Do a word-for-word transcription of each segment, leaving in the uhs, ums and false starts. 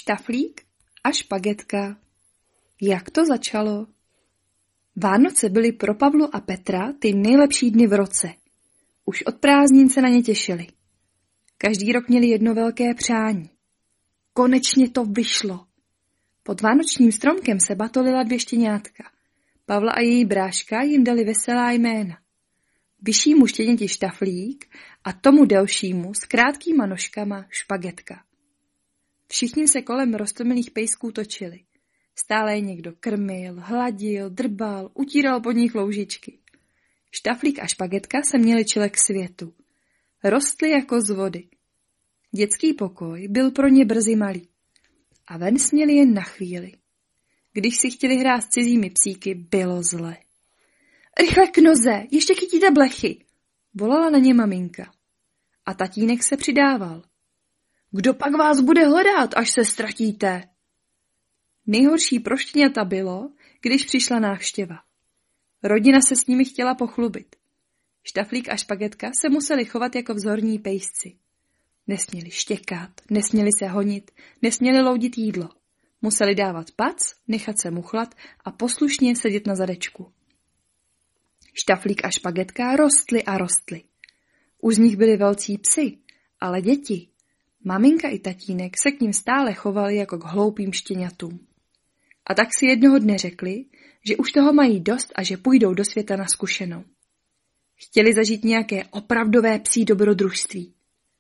Štaflík a špagetka. Jak to začalo? Vánoce byly pro Pavlu a Petra ty nejlepší dny v roce. Už od prázdnin se na ně těšili. Každý rok měli jedno velké přání. Konečně to vyšlo. Pod vánočním stromkem se batolila dvě štěňátka. Pavla a její bráška jim dali veselá jména. Vyššímu štěněti Štaflík a tomu delšímu s krátkýma nožkama špagetka. Všichni se kolem roztomilých pejsků točili. Stále je někdo krmil, hladil, drbal, utíral pod nich loužičky. Štaflík a špagetka se měli čile k světu. Rostli jako z vody. Dětský pokoj byl pro ně brzy malý. A ven směli jen na chvíli. Když si chtěli hrát s cizími psíky, bylo zle. Rychle k noze, ještě chytíte blechy, volala na ně maminka. A tatínek se přidával. Kdo pak vás bude hledat, až se ztratíte? Nejhorší pro štěňata bylo, když přišla návštěva. Rodina se s nimi chtěla pochlubit. Štaflík a špagetka se museli chovat jako vzorní pejsci. Nesměli štěkat, nesměli se honit, nesměli loudit jídlo. Museli dávat pac, nechat se muchlat a poslušně sedět na zadečku. Štaflík a špagetka rostly a rostly. Už z nich byli velcí psi, ale děti. Maminka i tatínek se k ním stále chovali jako k hloupým štěňatům. A tak si jednoho dne řekli, že už toho mají dost a že půjdou do světa na zkušenou. Chtěli zažít nějaké opravdové psí dobrodružství.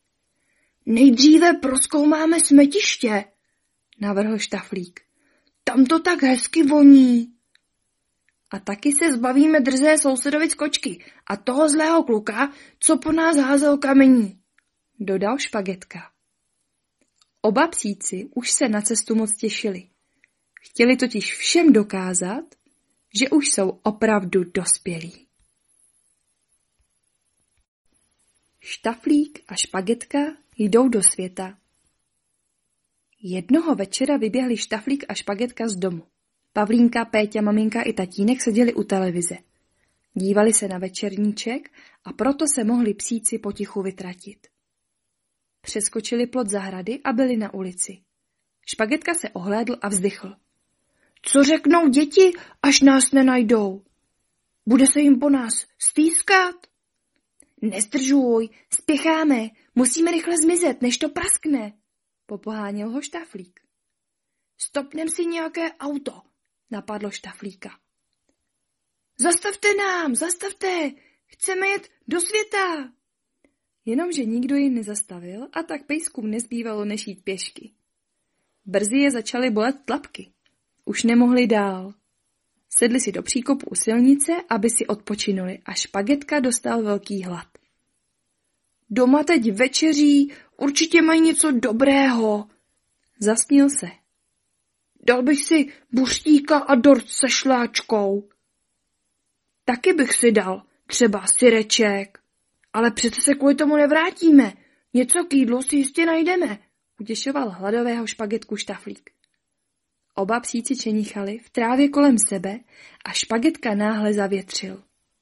Nejdříve prozkoumáme smetiště, navrhl Štaflík. Tam to tak hezky voní. A taky se zbavíme drzé sousedovic kočky a toho zlého kluka, co po nás házel kamení, dodal špagetka. Oba psíci už se na cestu moc těšili. Chtěli totiž všem dokázat, že už jsou opravdu dospělí. Štaflík a špagetka jdou do světa. Jednoho večera vyběhli Štaflík a špagetka z domu. Pavlínka, Péťa, maminka i tatínek seděli u televize. Dívali se na večerníček a proto se mohli psíci potichu vytratit. Přeskočili plot zahrady a byli na ulici. Špagetka se ohlédl a vzdychl. Co řeknou děti, až nás nenajdou? Bude se jim po nás stýskat? Nezdržuj, spěcháme, musíme rychle zmizet, než to praskne, popoháněl ho Štaflík. Stopnem si nějaké auto, napadlo Štaflíka. Zastavte nám, zastavte, chceme jet do světa. Jenomže nikdo jim nezastavil a tak pejskům nezbývalo než jít pěšky. Brzy je začaly bolet tlapky. Už nemohli dál. Sedli si do příkopu u silnice, aby si odpočinuli a špagetka dostal velký hlad. Doma teď večeří, určitě mají něco dobrého. Zasnil se. Dal bych si buřtíka a dort se šláčkou. Taky bych si dal, třeba syreček. Ale přece se kvůli tomu nevrátíme. Něco k jídlu si jistě najdeme, utěšoval hladového špagetku Štaflík. Oba psíci čenichali v trávě kolem sebe a špagetka náhle zavětřil.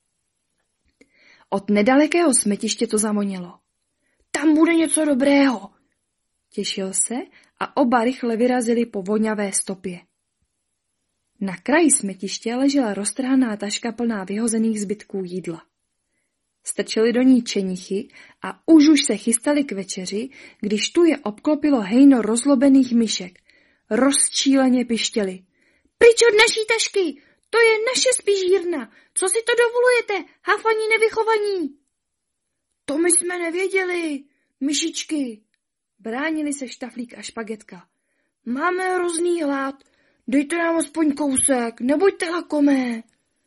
Od nedalekého smetiště to zamonělo. Tam bude něco dobrého. Těšil se a oba rychle vyrazili po voňavé stopě. Na kraji smetiště ležela roztrhaná taška plná vyhozených zbytků jídla. Strčili do ní čenichy a už už se chystali k večeři, když tu je obklopilo hejno rozlobených myšek. Rozčíleně pištěli. Pryč od naší tašky, to je naše spižírna, co si to dovolujete, hafaní nevychovaní. To my jsme nevěděli, myšičky, bránili se Štaflík a špagetka. Máme hrozný hlad, dejte nám aspoň kousek, nebuďte lakomé.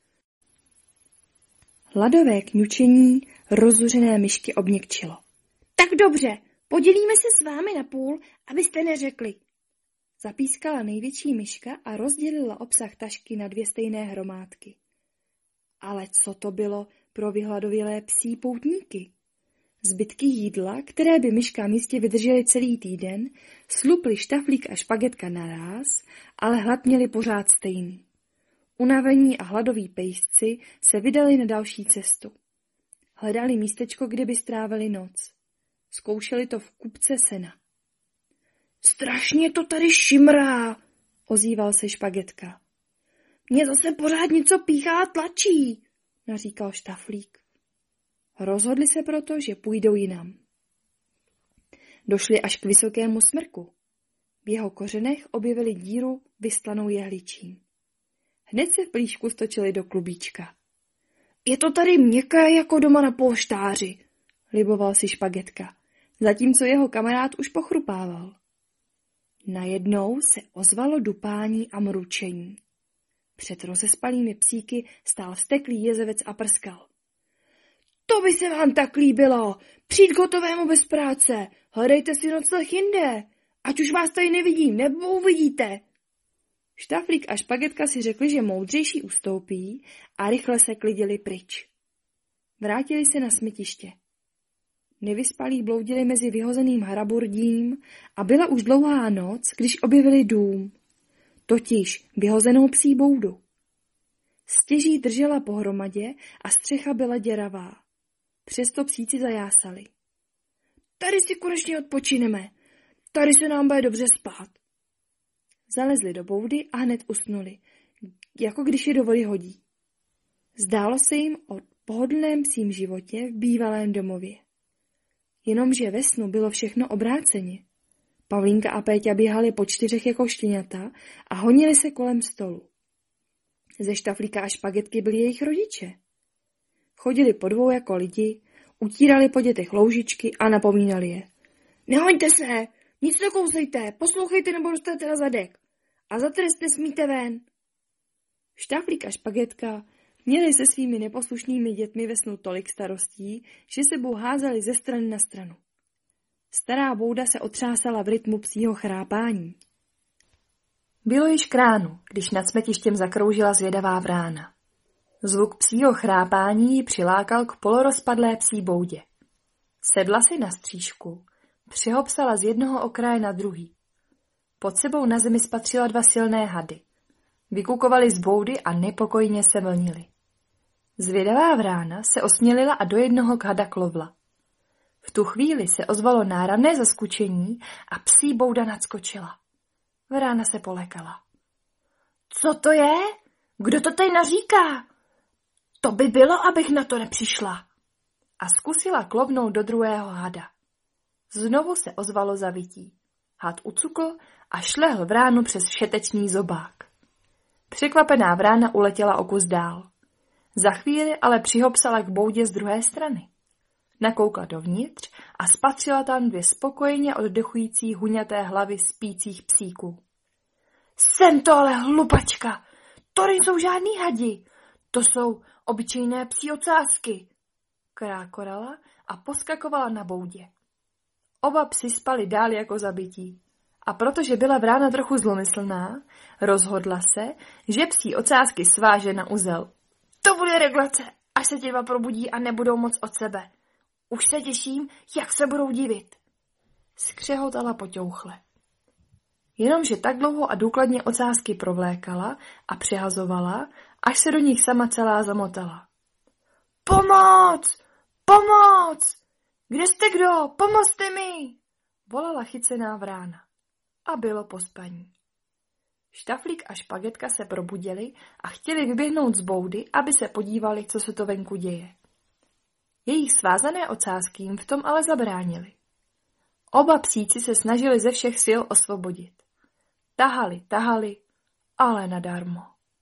Hladové kňučení rozuřené myšky obněkčilo. Tak dobře, podělíme se s vámi na půl, abyste neřekli. Zapískala největší myška a rozdělila obsah tašky na dvě stejné hromádky. Ale co to bylo pro vyhladovělé psí poutníky? Zbytky jídla, které by myškám jistě vydržely celý týden, slupli Štaflík a špagetka naráz, ale hlad měli pořád stejný. Unavení a hladoví pejsci se vydali na další cestu. Hledali místečko, kde by strávili noc. Zkoušeli to v kupce sena. Strašně to tady šimrá, ozýval se Špagetka. Mě zase pořád něco píchá a tlačí, naříkal Štaflík. Rozhodli se proto, že půjdou jinam. Došli až k vysokému smrku. V jeho kořenech objevili díru vystlanou jehličím. Hned se v plíšku stočili do klubíčka. Je to tady měkké jako doma na polštáři, liboval si Špagetka, zatímco jeho kamarád už pochrupával. Najednou se ozvalo dupání a mručení. Před rozespalými psíky stál vzteklý jezevec a prskal. To by se vám tak líbilo, přijít k hotovému bez práce, hledejte si nocleh jinde, ať už vás tady nevidím, nebo uvidíte. Štaflík a Špagetka si řekli, že moudřejší ustoupí a rychle se klidili pryč. Vrátili se na smetiště. Nevyspalí bloudili mezi vyhozeným haraburdím a byla už dlouhá noc, když objevili dům, totiž vyhozenou psí boudu. Stěží držela pohromadě a střecha byla děravá. Přesto psíci zajásali. Tady si konečně odpočineme, tady se nám bude dobře spát. Zalezli do boudy a hned usnuli, jako když je do vody hodí. Zdálo se jim o pohodlném psím životě v bývalém domově. Jenomže ve snu bylo všechno obráceně. Pavlínka a Péťa běhali po čtyřech jako štěňata a honili se kolem stolu. Ze Štaflíka a Špagetky byli jejich rodiče. Chodili po dvou jako lidi, utírali po dětech loužičky a napomínali je. Nehoňte se, nic nekousejte, poslouchejte nebo dostanete na zadek. A za trest nesmíte ven. Štaflík a Špagetka měli se svými neposlušnými dětmi ve snu tolik starostí, že sebou házeli ze strany na stranu. Stará bouda se otřásala v rytmu psího chrápání. Bylo již k ránu, když nad smetištěm zakroužila zvědavá vrána. Zvuk psího chrápání ji přilákal k polorozpadlé psí boudě. Sedla si na střížku, přihopsala z jednoho okraje na druhý. Pod sebou na zemi spatřila dva silné hady. Vykukovali z boudy a nepokojně se vlnili. Zvědavá vrána se osmělila a do jednoho k hada klovla. V tu chvíli se ozvalo náramné zaskučení a psí bouda nadskočila. Vrána se polekala. Co to je? Kdo to tady naříká? To by bylo, abych na to nepřišla. A zkusila klovnout do druhého hada. Znovu se ozvalo zavití. Had ucukl a šlehl vránu přes všetečný zobák. Překvapená vrána uletěla o kus dál. Za chvíli ale přihopsala k boudě z druhé strany. Nakoukla dovnitř a spatřila tam dvě spokojeně oddechující huňaté hlavy spících psíků. Jsem to ale hlupačka, to nejsou žádný hadi, to jsou obyčejné psí ocásky, krákorala a poskakovala na boudě. Oba psi spali dál jako zabití. A protože byla vrána trochu zlomyslná, rozhodla se, že psí ocásky sváže na uzel. To bude reglace, až se ti dva probudí a nebudou moc od sebe. Už se těším, jak se budou divit. Skřehotala poťouchle. Jenomže tak dlouho a důkladně ocásky provlékala a přehazovala, až se do nich sama celá zamotala. Pomoc! Pomoc! Kde jste kdo? Pomozte mi! Volala chycená vrána. A bylo po spaní. Štaflík a Špagetka se probudili a chtěli vyběhnout z boudy, aby se podívali, co se to venku děje. Jejich svázané ocásky jim v tom ale zabránili. Oba psíci se snažili ze všech sil osvobodit. Tahali, tahali, ale nadarmo.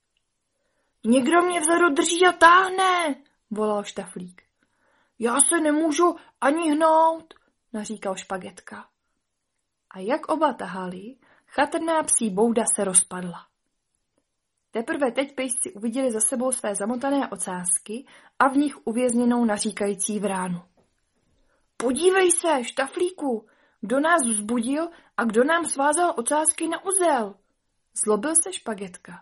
Někdo mě vzadu drží a táhne, volal Štaflík. Já se nemůžu ani hnout, naříkal Špagetka. A jak oba tahali, chatrná psí bouda se rozpadla. Teprve teď pejsci uviděli za sebou své zamotané ocásky a v nich uvězněnou naříkající vránu. Podívej se, Štaflíku, kdo nás vzbudil a kdo nám svázal ocásky na uzel, zlobil se Špagetka.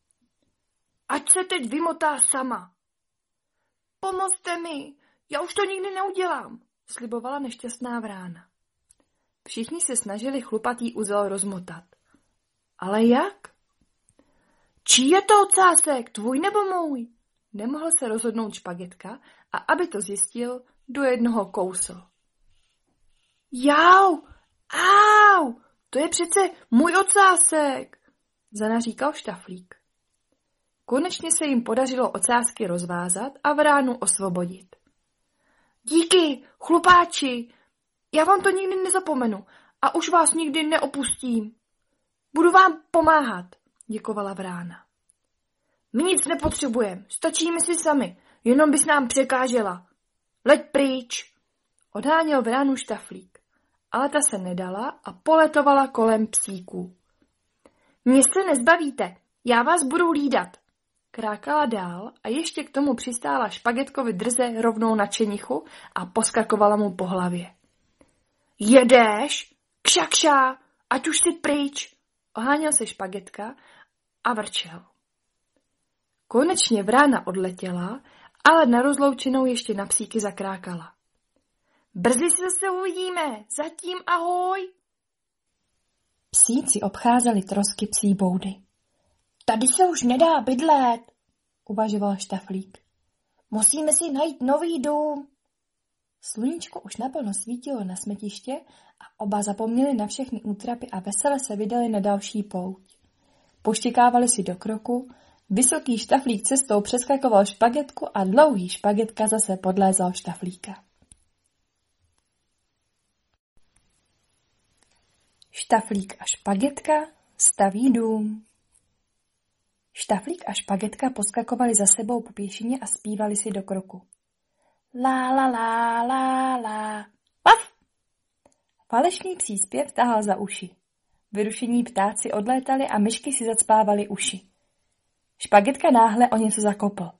Ať se teď vymotá sama. Pomozte mi, já už to nikdy neudělám, slibovala nešťastná vrána. Všichni se snažili chlupatý uzel rozmotat. Ale jak? Čí je to ocásek, tvůj nebo můj? Nemohl se rozhodnout Špagetka a aby to zjistil, do jednoho kousl. Jau, au, To je přece můj ocásek, zanaříkal Štaflík. Konečně se jim podařilo ocásky rozvázat a vránu osvobodit. Díky, chlupáči, já vám to nikdy nezapomenu a už vás nikdy neopustím. Budu vám pomáhat, děkovala vrána. My nic nepotřebujeme, stačíme si sami, jenom bys nám překážela. Leď pryč, odháněl vránu Štaflík, ale ta se nedala a poletovala kolem psíků. Mě se nezbavíte, já vás budu hlídat, krákala dál a ještě k tomu přistála Špagetkovi drze rovnou na čenichu a poskakovala mu po hlavě. Jedeš? Kša, kša, ať už si pryč, oháněl se Špagetka a vrčel. Konečně vrána odletěla, ale na rozloučenou ještě na psíky zakrákala. Brzy se zase uvidíme, zatím ahoj. Psíci obcházeli trosky psí boudy. Tady se už nedá bydlet, uvažoval Štaflík. Musíme si najít nový dům. Sluníčko už naplno svítilo na smetiště a oba zapomněli na všechny útrapy a vesele se vydali na další pouť. Poštěkávali si do kroku, vysoký Štaflík cestou přeskakoval Špagetku a dlouhý Špagetka zase podlézal Štaflíka. Štaflík a Špagetka staví dům. Štaflík a Špagetka poskakovali za sebou po pěšině a zpívali si do kroku. La la la la la. Paf! Falešný psí zpěv tahal za uši. Vyrušení ptáci odlétali a myšky si zacpávali uši. Špagetka náhle o něco zakopl.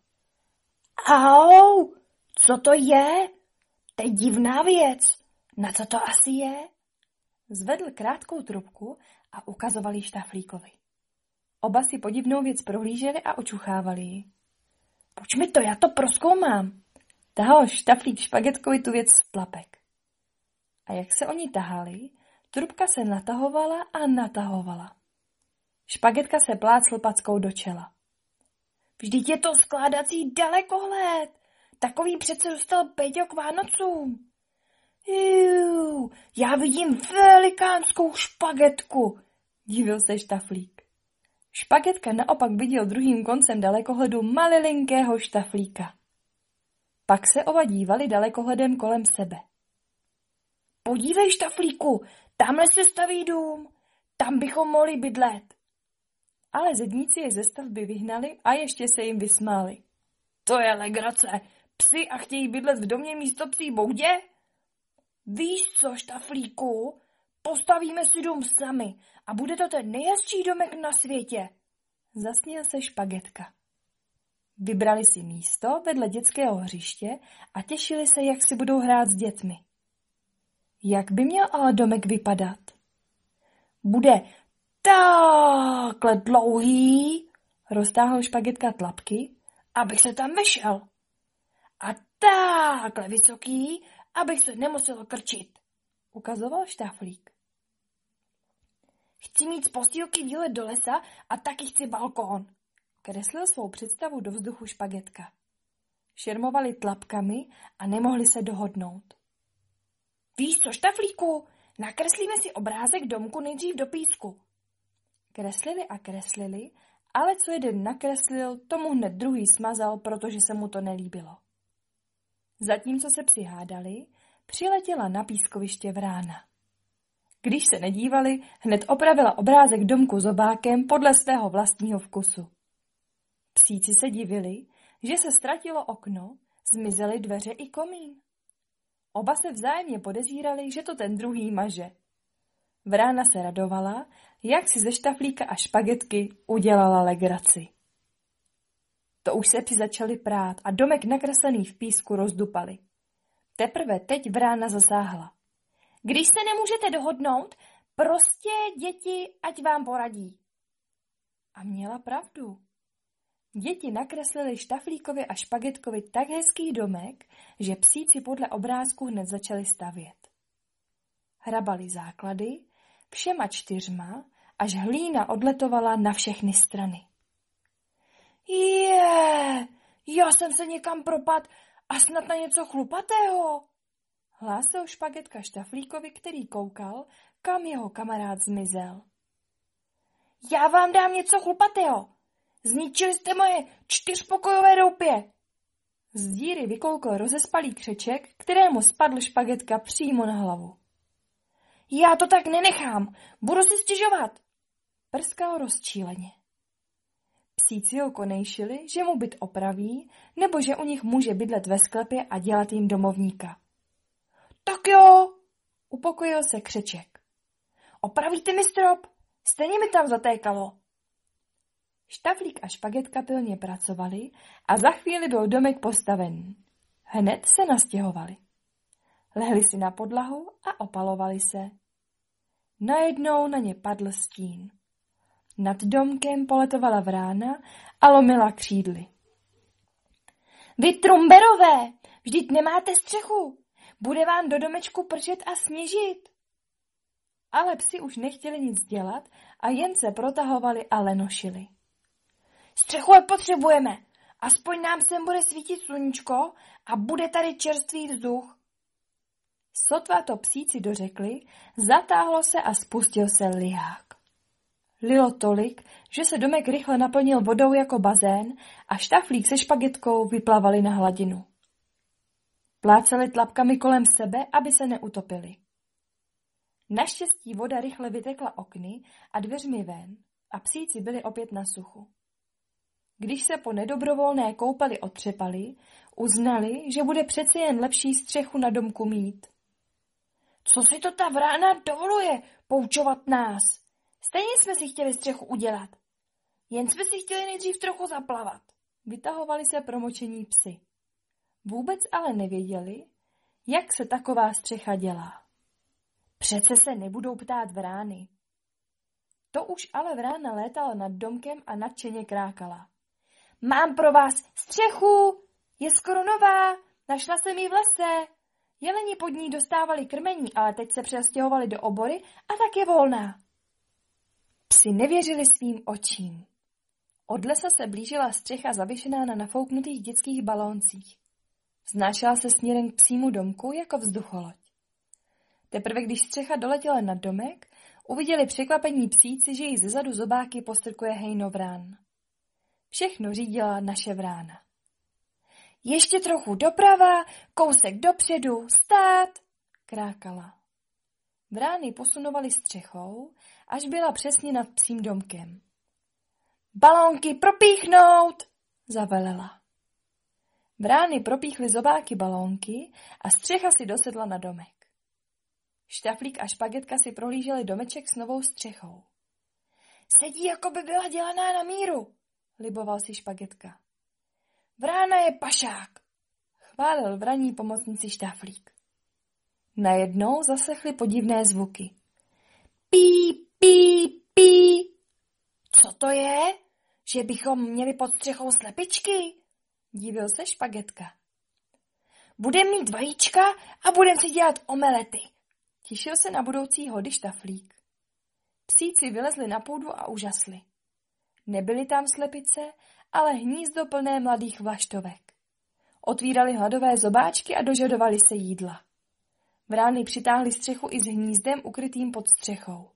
Au! Co to je? To je divná věc. Na co to asi je? Zvedl krátkou trubku a ukazoval ji Štaflíkovi. Oba si podivnou věc prohlíželi a očuchávali ji. Pojď mi to, já to prozkoumám. Tahal Štaflík Špagetkovi tu věc z plapek. A jak se oni tahali, trubka se natahovala a natahovala. Špagetka se plácl packou do čela. Vždyť je to skládací dalekohled. Takový přece dostal Péťo k Vánocům. Jú, já vidím velikánskou špagetku, divil se Štaflík. Špagetka naopak viděl druhým koncem dalekohledu malilinkého Štaflíka. Pak se oba dívali dalekohledem kolem sebe. Podívej, Štaflíku, tamhle se staví dům, tam bychom mohli bydlet. Ale zedníci je ze stavby vyhnali a ještě se jim vysmáli. To je legrace, psi a chtějí bydlet v domě místo psí boudě? Víš co, Štaflíku, postavíme si dům sami a bude to ten nejhezčí domek na světě. Zasněl se Špagetka. Vybrali si místo vedle dětského hřiště a těšili se, jak si budou hrát s dětmi. Jak by měl ale domek vypadat? Bude takhle dlouhý, roztáhl Špagetka tlapky, abych se tam vešel. A takhle vysoký, abych se nemusel krčit, ukazoval Štaflík. Chci mít z postýlky výlet do lesa a taky chci balkón, kreslil svou představu do vzduchu Špagetka. Šermovali tlapkami a nemohli se dohodnout. Víš co, Štaflíku, nakreslíme si obrázek domku nejdřív do písku. Kreslili a kreslili, ale co jeden nakreslil, tomu hned druhý smazal, protože se mu to nelíbilo. Zatímco se psi hádali, přiletěla na pískoviště vrána. Když se nedívali, hned opravila obrázek domku zobákem podle svého vlastního vkusu. Psíci se divili, že se ztratilo okno, zmizely dveře i komín. Oba se vzájemně podezírali, že to ten druhý maže. Vrána se radovala, jak si ze Štaflíka a Špagetky udělala legraci. To už se psi začali prát a domek nakreslený v písku rozdupali. Teprve teď vrána zasáhla. Když se nemůžete dohodnout, prostě děti, ať vám poradí. A měla pravdu. Děti nakreslili Štaflíkovi a Špagetkovi tak hezký domek, že psíci podle obrázku hned začali stavět. Hrabali základy, všema čtyřma, až hlína odletovala na všechny strany. Je, já jsem se někam propad a snad na něco chlupatého, hlásil Špagetka Štaflíkovi, který koukal, kam jeho kamarád zmizel. Já vám dám něco chlupatého. Zničili jste moje čtyřpokojové doupě. Z díry vykoukl rozespalý křeček, kterému spadl Špagetka přímo na hlavu. Já to tak nenechám, budu si stěžovat, prskal rozčíleně. Psíci ho konejšili, že mu byt opraví, nebo že u nich může bydlet ve sklepě a dělat jim domovníka. Tak jo, upokojil se křeček. Opravíte mi strop, stejně mi tam zatékalo. Štaflík a Špagetka pilně pracovali a za chvíli byl domek postavený. Hned se nastěhovali. Lehli si na podlahu a opalovali se. Najednou na ně padl stín. Nad domkem poletovala vrána a lomila křídly. Vy trumberové, vždyť nemáte střechu. Bude vám do domečku pršet a sněžit. Ale psi už nechtěli nic dělat a jen se protahovali a lenošili. Střechu potřebujeme, aspoň nám sem bude svítit sluníčko a bude tady čerstvý vzduch. Sotva to psíci dořekli, zatáhlo se a spustil se lihák. Lilo tolik, že se domek rychle naplnil vodou jako bazén a Štaflík se Špagetkou vyplavali na hladinu. Pláceli tlapkami kolem sebe, aby se neutopili. Naštěstí voda rychle vytekla okny a dveřmi ven a psíci byli opět na suchu. Když se po nedobrovolné koupeli otřepali, uznali, že bude přece jen lepší střechu na domku mít. Co si to ta vrána dovoluje poučovat nás? Stejně jsme si chtěli střechu udělat. Jen jsme si chtěli nejdřív trochu zaplavat. Vytahovali se promočení psi. Vůbec ale nevěděli, jak se taková střecha dělá. Přece se nebudou ptát vrány. To už ale vrána létala nad domkem a nadšeně krákala. Mám pro vás střechu, je skoro nová, našla jsem ji v lese. Jeleni pod ní dostávali krmení, ale teď se přestěhovali do obory a tak je volná. Psi nevěřili svým očím. Od lesa se blížila střecha zavěšená na nafouknutých dětských balóncích. Vznášela se směrem k psímu domku jako vzducholoď. Teprve když střecha doletěla nad domek, uviděli překvapení psíci, že jí zezadu zobáky postrkuje hejno vrán. Všechno řídila naše vrána. Ještě trochu doprava, kousek dopředu, stát, krákala. Vrány posunovaly střechou, až byla přesně nad psím domkem. Balónky propíchnout, zavelela. Vrány propíchly zobáky balónky a střecha si dosedla na domek. Štaflík a Špagetka si prohlíželi domeček s novou střechou. Sedí, jako by byla dělaná na míru, liboval si Špagetka. Vrána je pašák, chválil vraní pomocníci Štaflík. Najednou zaslechli podivné zvuky. Pí, pí, pí. Co to je? Že bychom měli pod střechou slepičky? Divil se Špagetka. Budem mít vajíčka a budem si dělat omelety. Těšil se na budoucí hody Štaflík. Psíci vylezli na půdu a užasli. Nebyly tam slepice, ale hnízdo plné mladých vlaštovek. Otvírali hladové zobáčky a dožadovali se jídla. Vrány přitáhly střechu i s hnízdem ukrytým pod střechou.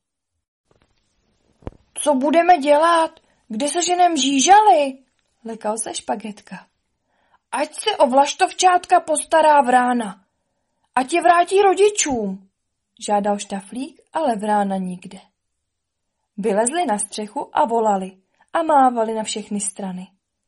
Co budeme dělat? Kde se ženem žížali? Lekal se Špagetka. Ať se o vlaštovčátka postará vrána. Ať je vrátí rodičům, žádal Štaflík, ale vrána nikde. Vylezli na střechu a volali a mávali na všechny strany.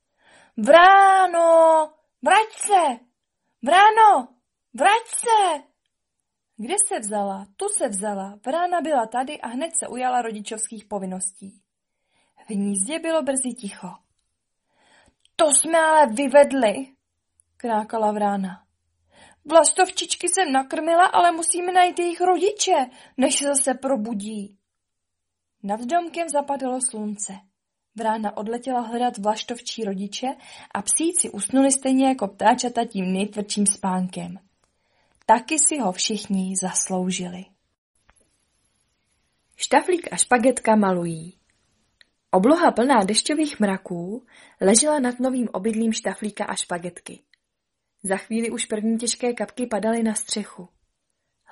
Vráno, vrať se! Vráno, vrať se! Kde se vzala, tu se vzala, vrána byla tady a hned se ujala rodičovských povinností. V hnízdě bylo brzy ticho. To jsme ale vyvedli, krákala vrána. Vlastovčičky jsem nakrmila, ale musíme najít jejich rodiče, než se zase probudí. Nad domkem zapadlo slunce. Vrána odletěla hledat vlaštovčí rodiče a psíci usnuli stejně jako ptáčata tím nejtvrdším spánkem. Taky si ho všichni zasloužili. Štaflík a Špagetka malují. Obloha plná dešťových mraků ležela nad novým obydlím Štaflíka a Špagetky. Za chvíli už první těžké kapky padaly na střechu.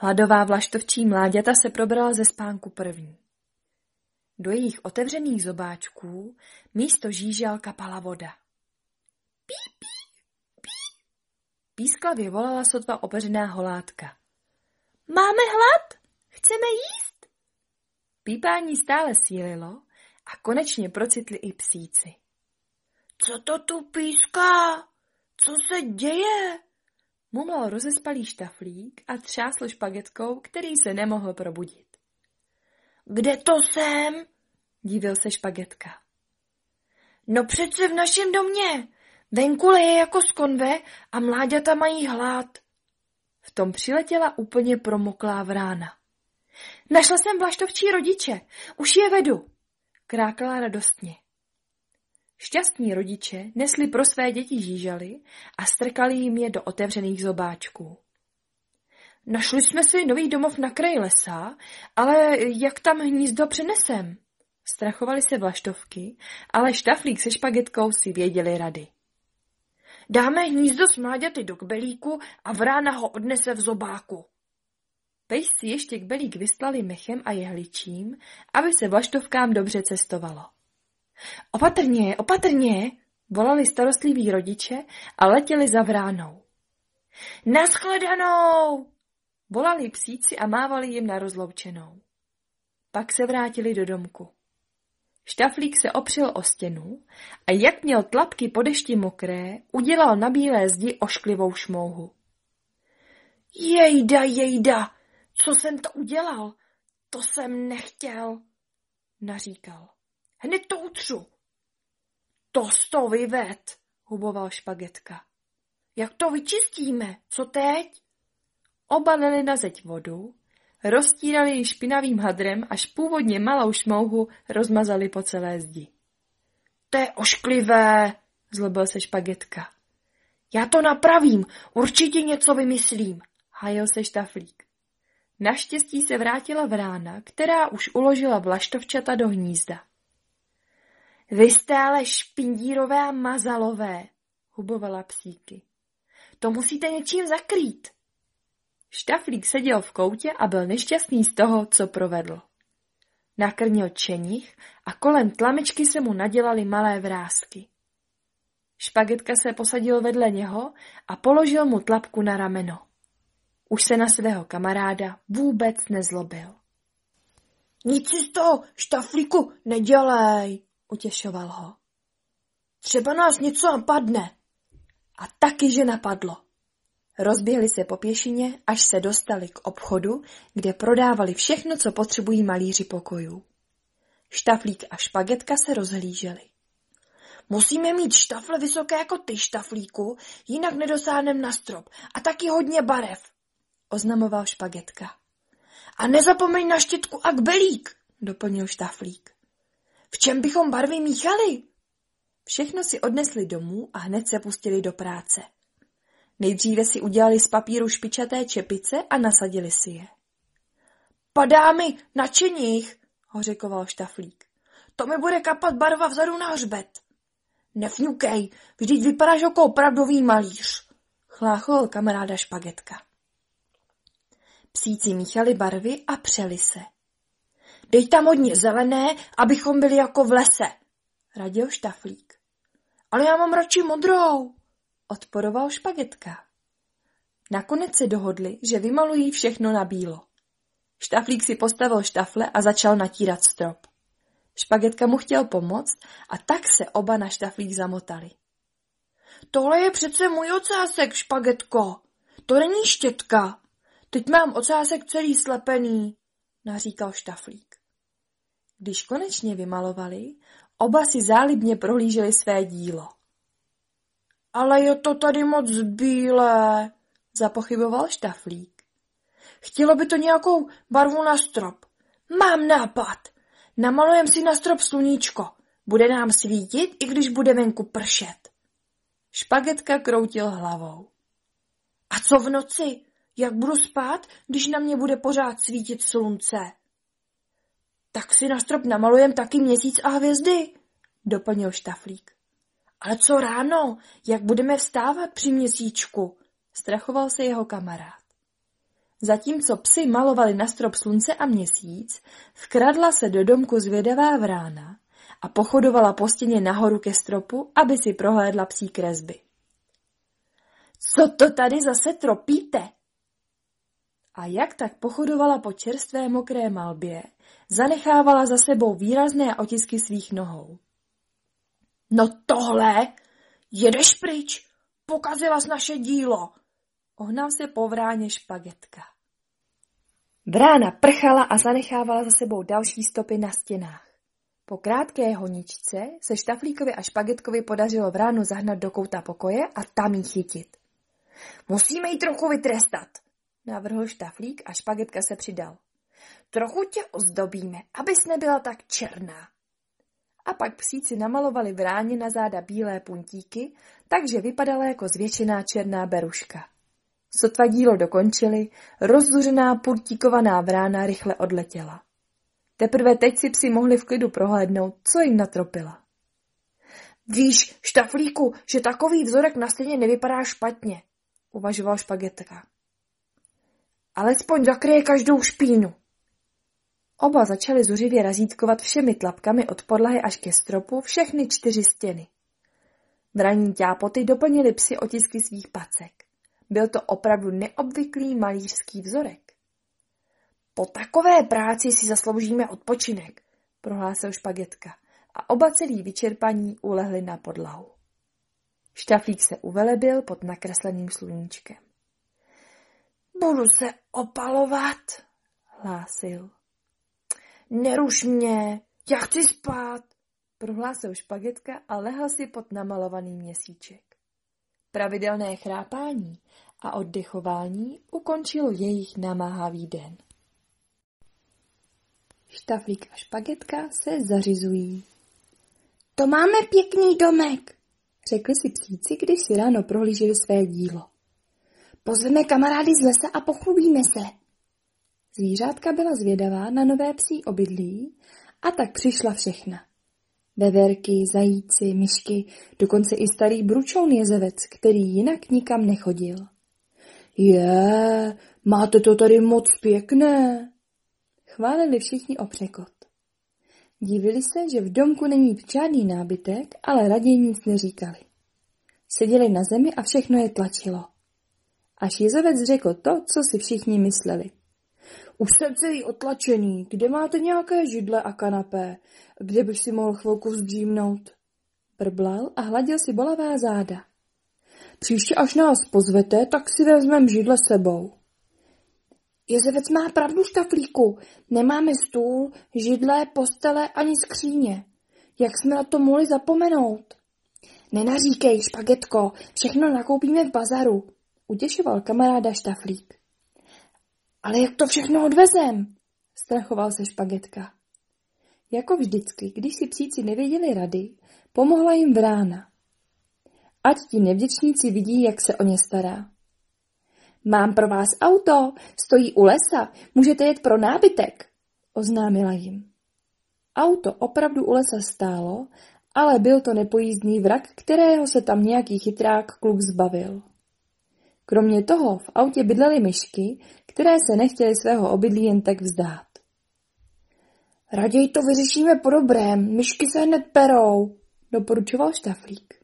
Hladová vlaštovčí mláďata se probrala ze spánku první. Do jejich otevřených zobáčků místo žížal kapala voda. Pí, pí, pí. Písklavě volala sotva opeřená holátka. Máme hlad? Chceme jíst? Pípání stále sílilo a konečně procitli i psíci. Co to tu píská? Co se děje? Mumlal rozespalý Štaflík a třásl špagetkou, který se nemohl probudit. Kde to jsem? Divil se Špagetka. No přece v našem domě. Venku leje jako z konve a mláďata mají hlad. V tom přiletěla úplně promoklá vrána. Našla jsem vlaštovčí rodiče, už je vedu, krákala radostně. Šťastní rodiče nesli pro své děti žížaly a strkali jim je do otevřených zobáčků. Našli jsme si nový domov na kraji lesa, ale jak tam hnízdo přenesem? Strachovali se vlaštovky, ale Štaflík se Špagetkou si věděli rady. Dáme hnízdo s mláďaty do kbelíku a vrána ho odnese v zobáku. Pejsci ještě kbelík vystlali mechem a jehličím, aby se vlaštovkám dobře cestovalo. Opatrně, opatrně, volali starostliví rodiče a letěli za vránou. Naschledanou, volali psíci a mávali jim na rozloučenou. Pak se vrátili do domku. Štaflík se opřel o stěnu a jak měl tlapky po dešti mokré, udělal na bílé zdi ošklivou šmouhu. Jejda, jejda, co jsem to udělal? To jsem nechtěl, naříkal. Hned to utřu. To sto vyved, huboval Špagetka. Jak to vyčistíme? Co teď? Obalili na zeď vodu, roztírali ji špinavým hadrem, až původně malou šmouhu rozmazali po celé zdi. To je ošklivé, zlobil se Špagetka. Já to napravím, určitě něco vymyslím, hájil se Štaflík. Naštěstí se vrátila vrána, která už uložila vlaštovčata do hnízda. Vy jste ale špindírové a mazalové, hubovala psíky. To musíte něčím zakrýt. Štaflík seděl v koutě a byl nešťastný z toho, co provedl. Nakrnil čenich a kolem tlamičky se mu nadělaly malé vrásky. Špagetka se posadil vedle něho a položil mu tlapku na rameno. Už se na svého kamaráda vůbec nezlobil. Nic si z toho, Štaflíku, nedělej, utěšoval ho. Třeba nás něco napadne. A taky, že napadlo. Rozběhli se po pěšině, až se dostali k obchodu, kde prodávali všechno, co potřebují malíři pokojů. Štaflík a Špagetka se rozhlíželi. Musíme mít štafle vysoké jako ty, Štaflíku, jinak nedosáhneme na strop. A taky hodně barev, oznamoval Špagetka. A nezapomeň na štětku a kbelík, doplnil Štaflík. V čem bychom barvy míchali? Všechno si odnesli domů a hned se pustili do práce. Nejdříve si udělali z papíru špičaté čepice a nasadili si je. Padá mi na čeních, hořekoval Štaflík. To mi bude kapat barva vzadu na hřbet. Nefňukej, vždyť vypadáš jako opravdový malíř, chlácholil kamaráda Špagetka. Psíci míchali barvy a přeli se. Dej tam hodně zelené, abychom byli jako v lese, radil Štaflík. Ale já mám radši modrou, odporoval Špagetka. Nakonec se dohodli, že vymalují všechno na bílo. Štaflík si postavil štafle a začal natírat strop. Špagetka mu chtěl pomoct a tak se oba na štaflík zamotali. Tohle je přece můj ocásek, Špagetko. To není štětka. Teď mám ocásek celý slepený, naříkal Štaflík. Když konečně vymalovali, oba si zálibně prohlíželi své dílo. Ale je to tady moc bílé, zapochyboval Štaflík. Chtělo by to nějakou barvu na strop. Mám nápad. Namalujem si na strop sluníčko. Bude nám svítit, i když bude venku pršet. Špagetka kroutil hlavou. A co v noci? Jak budu spát, když na mě bude pořád svítit slunce? Tak si na strop namalujem taky měsíc a hvězdy, doplnil Štaflík. Ale co ráno? Jak budeme vstávat při měsíčku? Strachoval se jeho kamarád. Zatímco psi malovali na strop slunce a měsíc, vkradla se do domku zvědavá vrána a pochodovala po stěně nahoru ke stropu, aby si prohlédla psí kresby. Co to tady zase tropíte? A jak tak pochodovala po čerstvé mokré malbě, zanechávala za sebou výrazné otisky svých nohou. No tohle, jedeš pryč, pokazila jsi naše dílo, ohnal se po vráně Špagetka. Vrána prchala a zanechávala za sebou další stopy na stěnách. Po krátké honičce se Štaflíkovi a Špagetkovi podařilo vránu zahnat do kouta pokoje a tam jí chytit. Musíme jí trochu vytrestat, navrhl Štaflík a Špagetka se přidal. Trochu tě ozdobíme, abys nebyla tak černá. A pak psíci namalovali vráně na záda bílé puntíky, takže vypadala jako zvětšená černá beruška. Sotva dílo dokončili, rozzuřená puntíkovaná vrána rychle odletěla. Teprve teď si psi mohli v klidu prohlédnout, co jim natropila. Víš, Štaflíku, že takový vzorek na stěně nevypadá špatně, uvažoval Špagetka. Alespoň zakryje každou špínu. Oba začali zuřivě razítkovat všemi tlapkami od podlahy až ke stropu všechny čtyři stěny. Vraní ťápoty doplnili psi otisky svých pacek. Byl to opravdu neobvyklý malířský vzorek. Po takové práci si zasloužíme odpočinek, prohlásil Špagetka a oba celý vyčerpaní ulehli na podlahu. Štaflík se uvelebil pod nakresleným sluníčkem. Budu se opalovat, hlásil. Neruš mě, já chci spát, prohlásil Špagetka a lehl si pod namalovaný měsíček. Pravidelné chrápání a oddechování ukončilo jejich namáhavý den. Štaflík a Špagetka se zařizují. To máme pěkný domek, řekli si psíci, když si ráno prohlíželi své dílo. Pozveme kamarády z lesa a pochlubíme se. Zvířátka byla zvědavá na nové psí obydlí a tak přišla všechna. Veverky, zajíci, myšky, dokonce i starý bručoun jezevec, který jinak nikam nechodil. Je, máte to tady moc pěkné, chválili všichni o překot. Divili se, že v domku není žádný nábytek, ale raději nic neříkali. Seděli na zemi a všechno je tlačilo. Až jezevec řekl to, co si všichni mysleli. Už jsem celý otlačený, kde máte nějaké židle a kanapé, kde bych si mohl chvilku vzdřímnout? Brblal a hladil si bolavá záda. Příště, až nás pozvete, tak si vezmem židle sebou. Jezevec má pravdu, Štaflíku, nemáme stůl, židle, postele ani skříně. Jak jsme na to mohli zapomenout? Nenaříkej, Špagetko, všechno nakoupíme v bazaru, utěšoval kamaráda Štaflík. Ale jak to všechno odvezem? Strachoval se Špagetka. Jako vždycky, když si psíci nevěděli rady, pomohla jim vrána. Ať ti nevděčníci vidí, jak se o ně stará. Mám pro vás auto, stojí u lesa, můžete jet pro nábytek, oznámila jim. Auto opravdu u lesa stálo, ale byl to nepojízdný vrak, kterého se tam nějaký chytrák kluk zbavil. Kromě toho v autě bydlely myšky, které se nechtěly svého obydlí jen tak vzdát. Raději to vyřešíme po dobrém, myšky se hned perou, doporučoval Štaflík.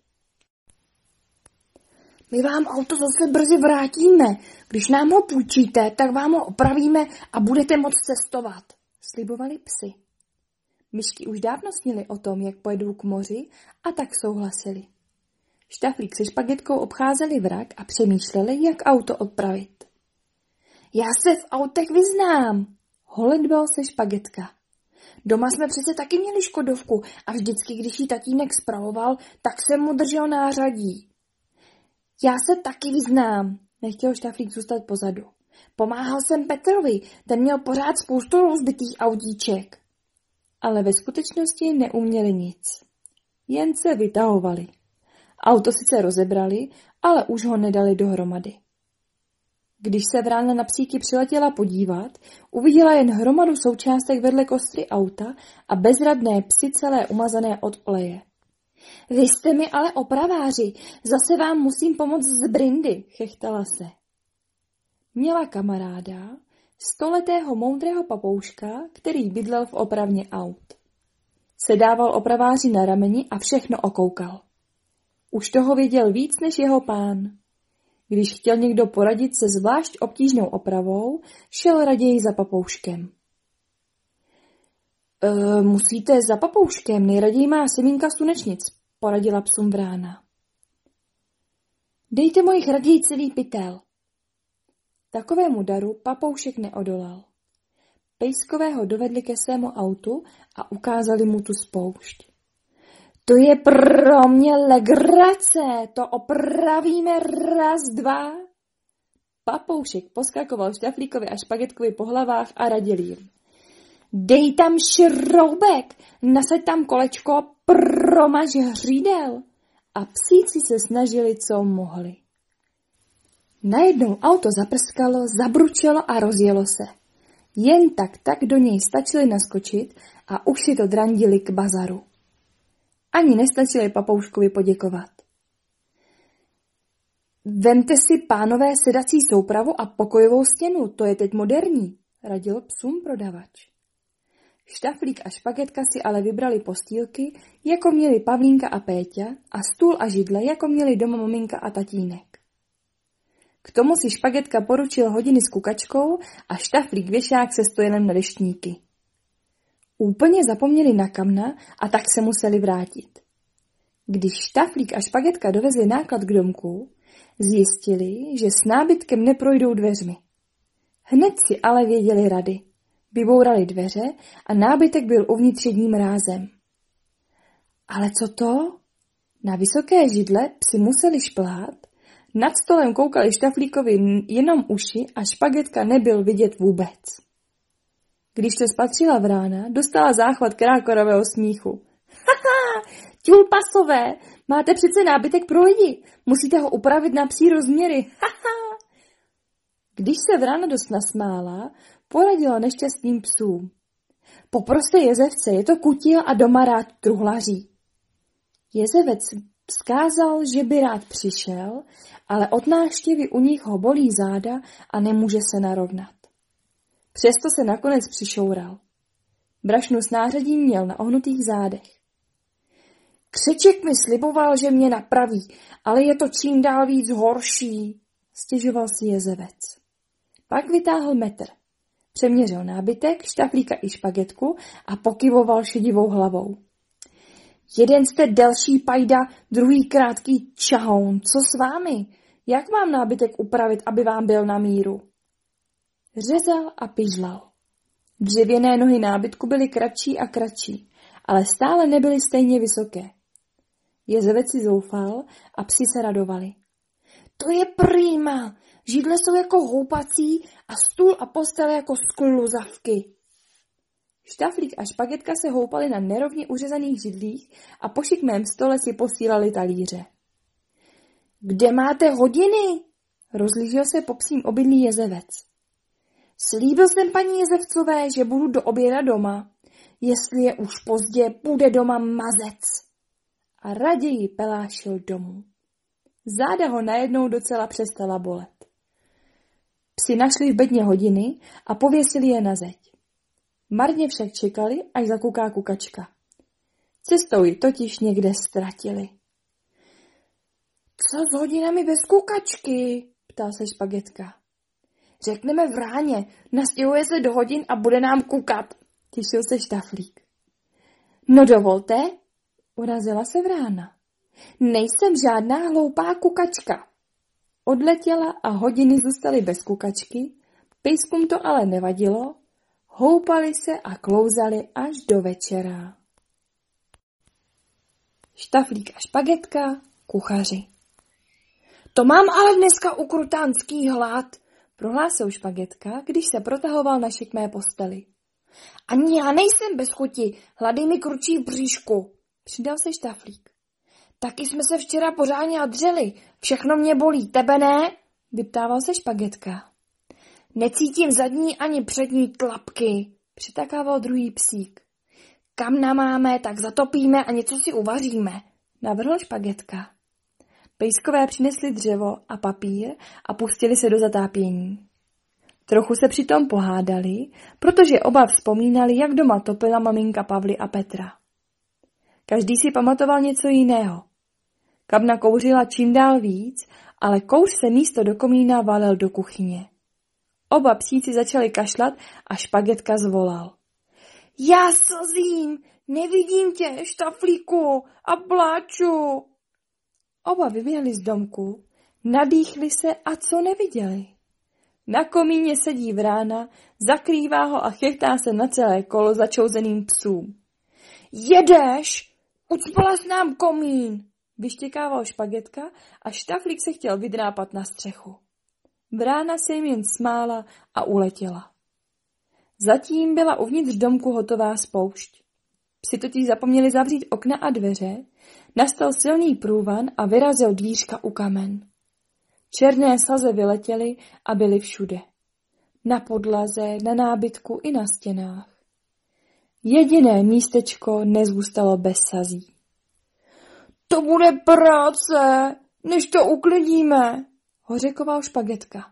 My vám auto zase brzy vrátíme. Když nám ho půjčíte, tak vám ho opravíme a budete moct cestovat, slibovali psi. Myšky už dávno snily o tom, jak pojedou k moři, a tak souhlasili. Štaflík se Špagetkou obcházeli vrak a přemýšleli, jak auto odpravit. Já se v autech vyznám, holedbal se Špagetka. Doma jsme přece taky měli škodovku a vždycky, když ji tatínek spravoval, tak jsem mu držel nářadí. Já se taky vyznám, nechtěl Štaflík zůstat pozadu. Pomáhal jsem Petrovi, ten měl pořád spoustu rozbitých autíček. Ale ve skutečnosti neuměli nic. Jen se vytahovali. Auto sice rozebrali, ale už ho nedali dohromady. Když se vrána na psíky přiletěla podívat, uviděla jen hromadu součástek vedle kostry auta a bezradné psy celé umazané od oleje. Vy jste mi ale opraváři, zase vám musím pomoct z brindy, chechtala se. Měla kamaráda, stoletého moudrého papouška, který bydlel v opravně aut. Sedával opraváři na rameni a všechno okoukal. Už toho věděl víc než jeho pán. Když chtěl někdo poradit se zvlášť obtížnou opravou, šel raději za papouškem. E, musíte za papouškem, nejraději má semínka slunečnic, poradila psům vrána. Dejte mojich raději celý pytel. Takovému daru papoušek neodolal. Pejskové ho dovedli ke svému autu a ukázali mu tu spoušť. To je pro mě legrace, to opravíme raz, dva. Papoušek poskakoval Štaflíkovi a Špagetkovi po hlavách a radil jim. Dej tam šroubek, nasaď tam kolečko, promaž hřídel. A psíci se snažili, co mohli. Najednou auto zaprskalo, zabručelo a rozjelo se. Jen tak tak do něj stačili naskočit a už si to drandili k bazaru. Ani nestačili papouškovi poděkovat. Vemte si, pánové, sedací soupravu a pokojovou stěnu, to je teď moderní, radil psům prodavač. Štaflík a Špagetka si ale vybrali postýlky, jako měli Pavlínka a Péťa, a stůl a židle, jako měli doma maminka a tatínek. K tomu si Špagetka poručil hodiny s kukačkou a Štaflík věšák se stojelem na deštníky. Úplně zapomněli na kamna a tak se museli vrátit. Když Štaflík a Špagetka dovezli náklad k domku, zjistili, že s nábytkem neprojdou dveřmi. Hned si ale věděli rady. Vybourali dveře a nábytek byl uvnitř jedním rázem. Ale co to? Na vysoké židle psi museli šplhat, nad stolem koukali Štaflíkovi jenom uši a Špagetka nebyl vidět vůbec. Když to spatřila vrána, dostala záchvat krákorového smíchu. Haha, ťulpasové, máte přece nábytek pro lidi, musíte ho upravit na psí rozměry. Haha. Když se vrána dost nasmála, poradila nešťastným psům. Poproste jezevce, je to kutil a doma rád truhlaří. Jezevec vzkázal, že by rád přišel, ale od návštěvy u nich ho bolí záda a nemůže se narovnat. Přesto se nakonec přišoural. Brašnu s nářadím měl na ohnutých zádech. Křeček mi sliboval, že mě napraví, ale je to čím dál víc horší, stěžoval si jezevec. Pak vytáhl metr. Přeměřil nábytek, Štaflíka i Špagetku a pokyvoval šedivou hlavou. Jeden jste delší pajda, druhý krátký čahoun. Co s vámi? Jak mám nábytek upravit, aby vám byl na míru? Řezal a pižlal. Dřevěné nohy nábytku byly kratší a kratší, ale stále nebyly stejně vysoké. Jezevec si zoufal a psi se radovali. To je prýma! Židle jsou jako houpací a stůl a postel jako skluzavky. Štaflík a Špagetka se houpali na nerovně uřezaných židlích a po šikmém stole si posílali talíře. Kde máte hodiny? Rozlížel se po psím obydlí jezevec. Slíbil jsem paní Jezevcové, že budu do oběda doma. Jestli je už pozdě, bude doma mazec. A raději pelášil domů. Záda ho najednou docela přestala bolet. Psi našli v bedně hodiny a pověsili je na zeď. Marně však čekali, až zakuká kukačka. Cestou ji totiž někde ztratili. Co s hodinami bez kukačky? Ptal se Špagetka. Řekneme vráně, nastěhuje se do hodin a bude nám kukat, těšil se Štaflík. No dovolte, urazila se vrána. Nejsem žádná hloupá kukačka. Odletěla a hodiny zůstaly bez kukačky, pejskům to ale nevadilo, houpali se a klouzali až do večera. Štaflík a Špagetka, kuchaři. To mám ale dneska ukrutánský hlad, prohlásil Špagetka, když se protahoval na šikmé posteli. Ani já nejsem bez chuti, hlady mi kručí v bříšku, přidal se Štaflík. Taky jsme se včera pořádně adřeli, všechno mě bolí, tebe ne? Vyptával se Špagetka. Necítím zadní ani přední tlapky, přitakával druhý psík. Kamna máme, tak zatopíme a něco si uvaříme, navrhl Špagetka. Pejskové přinesli dřevo a papír a pustili se do zatápění. Trochu se přitom pohádali, protože oba vzpomínali, jak doma topila maminka Pavly a Petra. Každý si pamatoval něco jiného. Kabna kouřila čím dál víc, ale kouř se místo do komína valil do kuchyně. Oba psíci začali kašlat a Špagetka zvolal. Já slzím, nevidím tě, Štaflíku, a pláču. Oba vyběhli z domku, nadýchli se a co neviděli. Na komíně sedí vrána, zakrývá ho a chechtá se na celé kolo začouzeným psům. Jedeš? Ucpala s nám komín, vyštěkával Špagetka a Štaflík se chtěl vydrápat na střechu. Vrána se jim jen smála a uletěla. Zatím byla uvnitř domku hotová spoušť. Psi totiž zapomněli zavřít okna a dveře, nastal silný průvan a vyrazil dvířka u kamen. Černé saze vyletěly a byly všude. Na podlaze, na nábytku i na stěnách. Jediné místečko nezůstalo bez sazí. To bude práce, než to uklidíme, hořekoval Špagetka.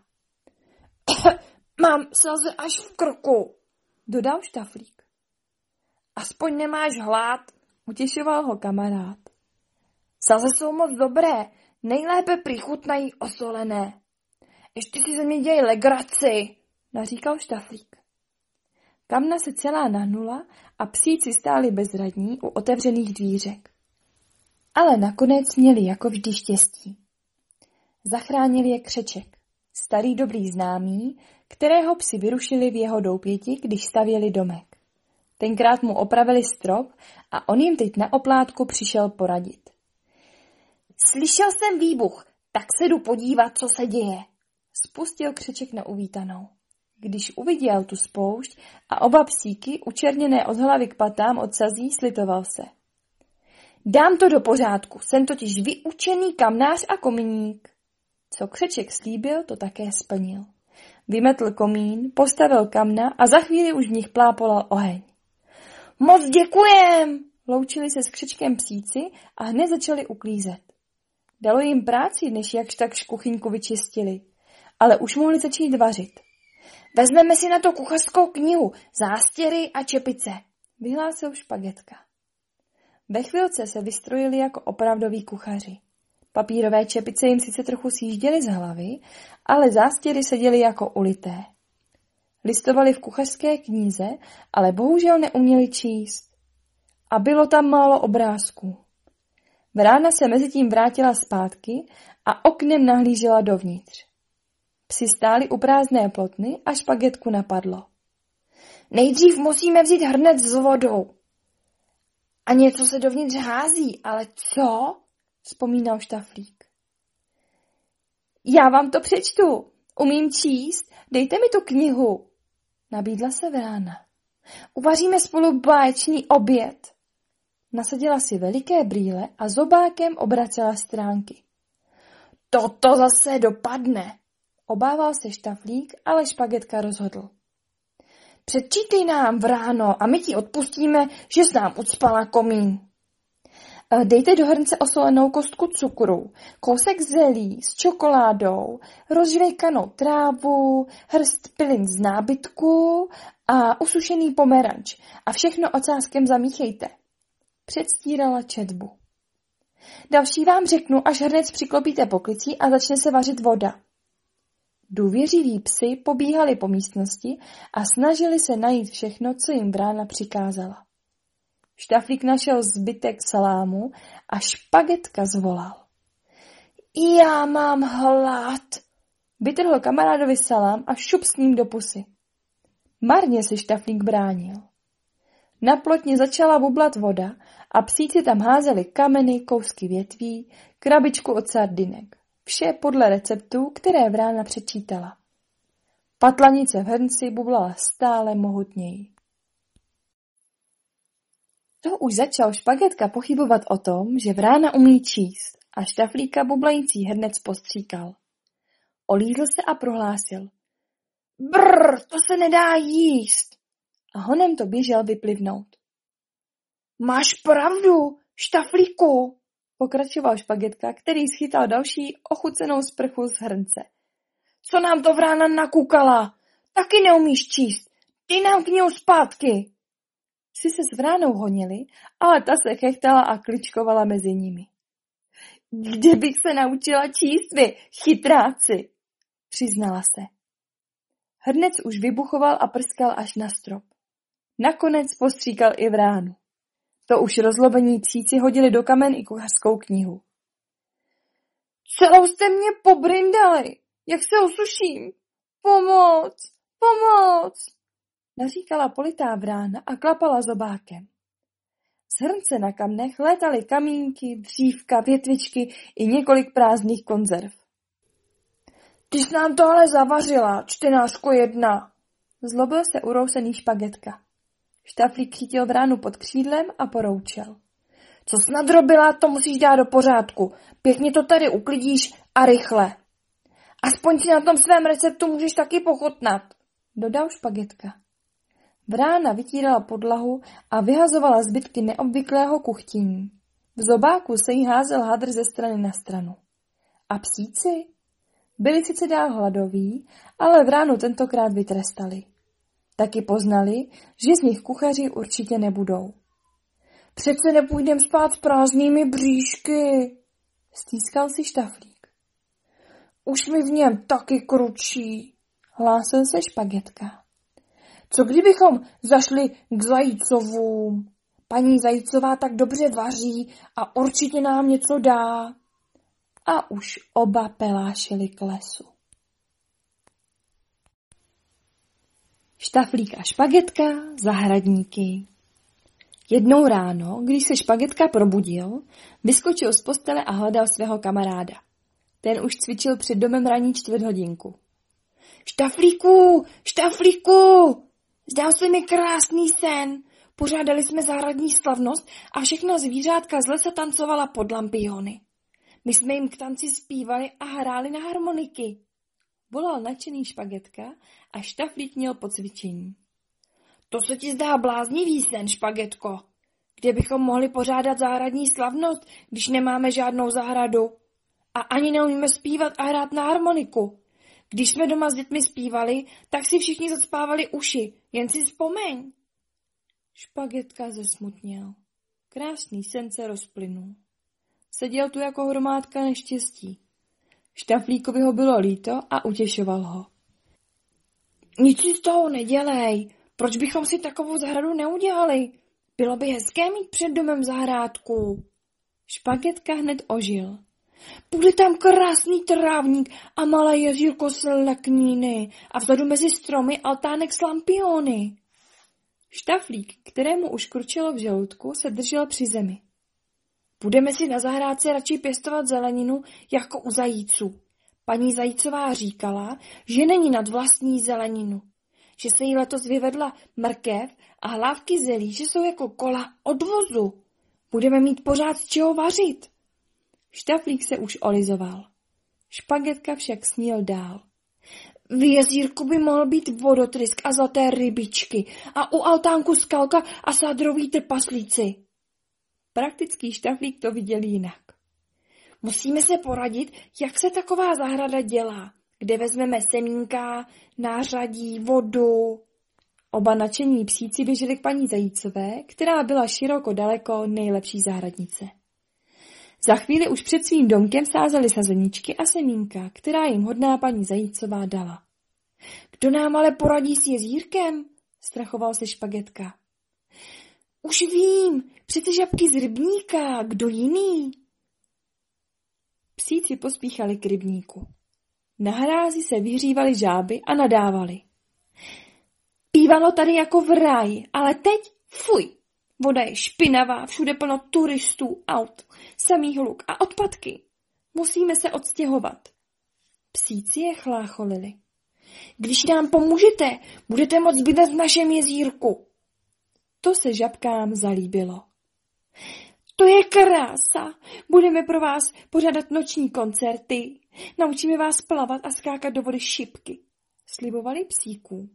Mám saze až v krku, dodal Štaflík. Aspoň nemáš hlad, utěšoval ho kamarád. Saze jsou moc dobré, nejlépe přichutnají osolené. Ještě si ze mě děj legraci, naříkal Štaflík. Kamna se celá nahnula a psíci stáli bezradní u otevřených dvířek. Ale nakonec měli jako vždy štěstí. Zachránil je Křeček, starý dobrý známý, kterého psi vyrušili v jeho doupěti, když stavěli domek. Tenkrát mu opravili strop a on jim teď na oplátku přišel poradit. Slyšel jsem výbuch, tak se jdu podívat, co se děje. Spustil Křeček na uvítanou. Když uviděl tu spoušť a oba psíky, učerněné od hlavy k patám od sazí, slitoval se. Dám to do pořádku, jsem totiž vyučený kamnář a komíník. Co Křeček slíbil, to také splnil. Vymetl komín, postavil kamna a za chvíli už v nich plápolal oheň. Moc děkujem, loučili se s Křečkem psíci a hned začali uklízet. Dalo jim práci, než jakž takž kuchyňku vyčistili, ale už mohli začít vařit. Vezmeme si na to kuchařskou knihu, zástěry a čepice, vyhlásil Špagetka. Ve chvilce se vystrojili jako opravdoví kuchaři. Papírové čepice jim sice trochu sjížděly z hlavy, ale zástěry seděly jako ulité. Listovali v kuchařské knize, ale bohužel neuměli číst. A bylo tam málo obrázků. Vrána se mezitím vrátila zpátky a oknem nahlížela dovnitř. Psi stáli u prázdné plotny a Špagetku napadlo. Nejdřív musíme vzít hrnec s vodou. A něco se dovnitř hází, ale co? Vzpomínal Štaflík. Já vám to přečtu. Umím číst, dejte mi tu knihu. Nabídla se Vrána. Uvaříme spolu báječný oběd. Nasadila si veliké brýle a zobákem obracela stránky. Toto zase dopadne. Obával se Štaflík, ale Špagetka rozhodl. Předčítej nám, Vráno, a my ti odpustíme, že jsi nám ucpala komín. Dejte do hrnce osolenou kostku cukru, kousek zelí s čokoládou, rozžvejkanou trávu, hrst pilin z nábytku a usušený pomeranč a všechno ocáskem zamíchejte. Předstírala četbu. Další vám řeknu, až hrnec přiklopíte poklicí a začne se vařit voda. Důvěřiví psi pobíhali po místnosti a snažili se najít všechno, co jim Vrána přikázala. Štaflík našel zbytek salámu a Špagetka zvolal. Já mám hlad. Vytrhl kamarádovi salám a šup s ním do pusy. Marně se Štaflík bránil. Na plotně začala bublat voda a psíci tam házeli kameny, kousky větví, krabičku od sardinek. Vše podle receptů, které Vrána přečítala. Patlanice v hrnci bublala stále mohutněji. To už začal Špagetka pochybovat o tom, že Vrána umí číst a Štaflíka bublající hrnec postříkal. Olízl se a prohlásil. Brr, to se nedá jíst. A honem to běžel vyplivnout. Máš pravdu, Štaflíku, pokračoval Špagetka, který schytal další ochucenou sprchu z hrnce. Co nám to Vrána nakukala? Taky neumíš číst. Ty nám knihu zpátky. Psi se s Vránou honili, ale ta se chechtala a kličkovala mezi nimi. Kde bych se naučila číst vy, chytráci, přiznala se. Hrnec už vybuchoval a prskal až na strop. Nakonec postříkal i Vránu. To už rozlobení psíci hodili do kamen i kuchařskou knihu. Celou jste mě pobrindali, jak se osuším. Pomoc, pomoc, naříkala politá Vrána a klapala zobákem. Z hrnce na kamnech létaly kamínky, dřívka, větvičky i několik prázdných konzerv. Ty jsi nám to ale zavařila, čtenářko jedna, zlobil se urousený Špagetka. Štaflík chytil Vránu pod křídlem a poroučel. Co jsi nadrobila, to musíš dát do pořádku. Pěkně to tady uklidíš a rychle. Aspoň si na tom svém receptu můžeš taky pochutnat, dodal Špagetka. Vrána vytírala podlahu a vyhazovala zbytky neobvyklého kuchtění. V zobáku se jí házel hadr ze strany na stranu. A psíci? Byli sice dál hladoví, ale Vránu tentokrát vytrestali. Taky poznali, že z nich kuchaři určitě nebudou. Přece nepůjdem spát s prázdnými bříšky, stýskal si Štaflík. Už mi v něm taky kručí, hlásil se Špagetka. Co kdybychom zašli k Zajícovům? Paní Zajícová tak dobře vaří a určitě nám něco dá. A už oba pelášili k lesu. Štaflík a Špagetka, zahradníky. Jednou ráno, když se Špagetka probudil, vyskočil z postele a hledal svého kamaráda. Ten už cvičil před domem ranní čtvrt hodinku. Štaflíku, Štaflíku, zdál se mi krásný sen. Pořádali jsme zahradní slavnost a všechna zvířátka z lesa tancovala pod lampiony. My jsme jim k tanci zpívali a hráli na harmoniky. Volal nadšený Špagetka a Štaflík měl po cvičení. To se ti zdá bláznivý sen, Špagetko. Kde bychom mohli pořádat zahradní slavnost, když nemáme žádnou zahradu? A ani neumíme zpívat a hrát na harmoniku. Když jsme doma s dětmi zpívali, tak si všichni zacpávali uši, jen si vzpomeň. Špagetka zesmutněl. Krásný sen se rozplynul. Seděl tu jako hromádka neštěstí. Štaflíkovi ho bylo líto a utěšoval ho. Nic si z toho nedělej. Proč bychom si takovou zahradu neudělali? Bylo by hezké mít před domem zahrádku. Špagetka hned ožil. Bude tam krásný trávník a malé jezírko s lekníny a vzadu mezi stromy altánek s lampiony. Štaflík, kterému už kurčilo v žaludku, se držel při zemi. Budeme si na zahrádce radši pěstovat zeleninu jako u zajíců. Paní Zajícová říkala, že není nad vlastní zeleninu. Že se jí letos vyvedla mrkev a hlávky zelí, že jsou jako kola od vozu. Budeme mít pořád z čeho vařit. Štaflík se už olizoval. Špagetka však sníl dál. V jezírku by mohl být vodotrysk a zlaté rybičky a u altánku skalka a sádroví trpaslíci. Praktický Štaflík to viděl jinak. Musíme se poradit, jak se taková zahrada dělá, kde vezmeme semínka, nářadí, vodu. Oba nadšení psíci běželi k paní Zajícové, která byla široko daleko nejlepší zahradnice. Za chvíli už před svým domkem sázeli sazeničky a semínka, která jim hodná paní Zajícová dala. Kdo nám ale poradí s jezírkem? Strachoval se Špagetka. Už vím, přece žabky z rybníka, kdo jiný? Psíci pospíchali k rybníku. Na hrázi se vyhřívaly žáby a nadávali. Pívalo tady jako v ráji, ale teď fuj. Voda je špinavá, všude plno turistů, aut, samý hluk a odpadky. Musíme se odstěhovat. Psíci je chlácholili. Když nám pomůžete, budete moct bydlet v našem jezírku. To se žabkám zalíbilo. To je krása. Budeme pro vás pořádat noční koncerty. Naučíme vás plavat a skákat do vody šipky. Slibovali psíkům.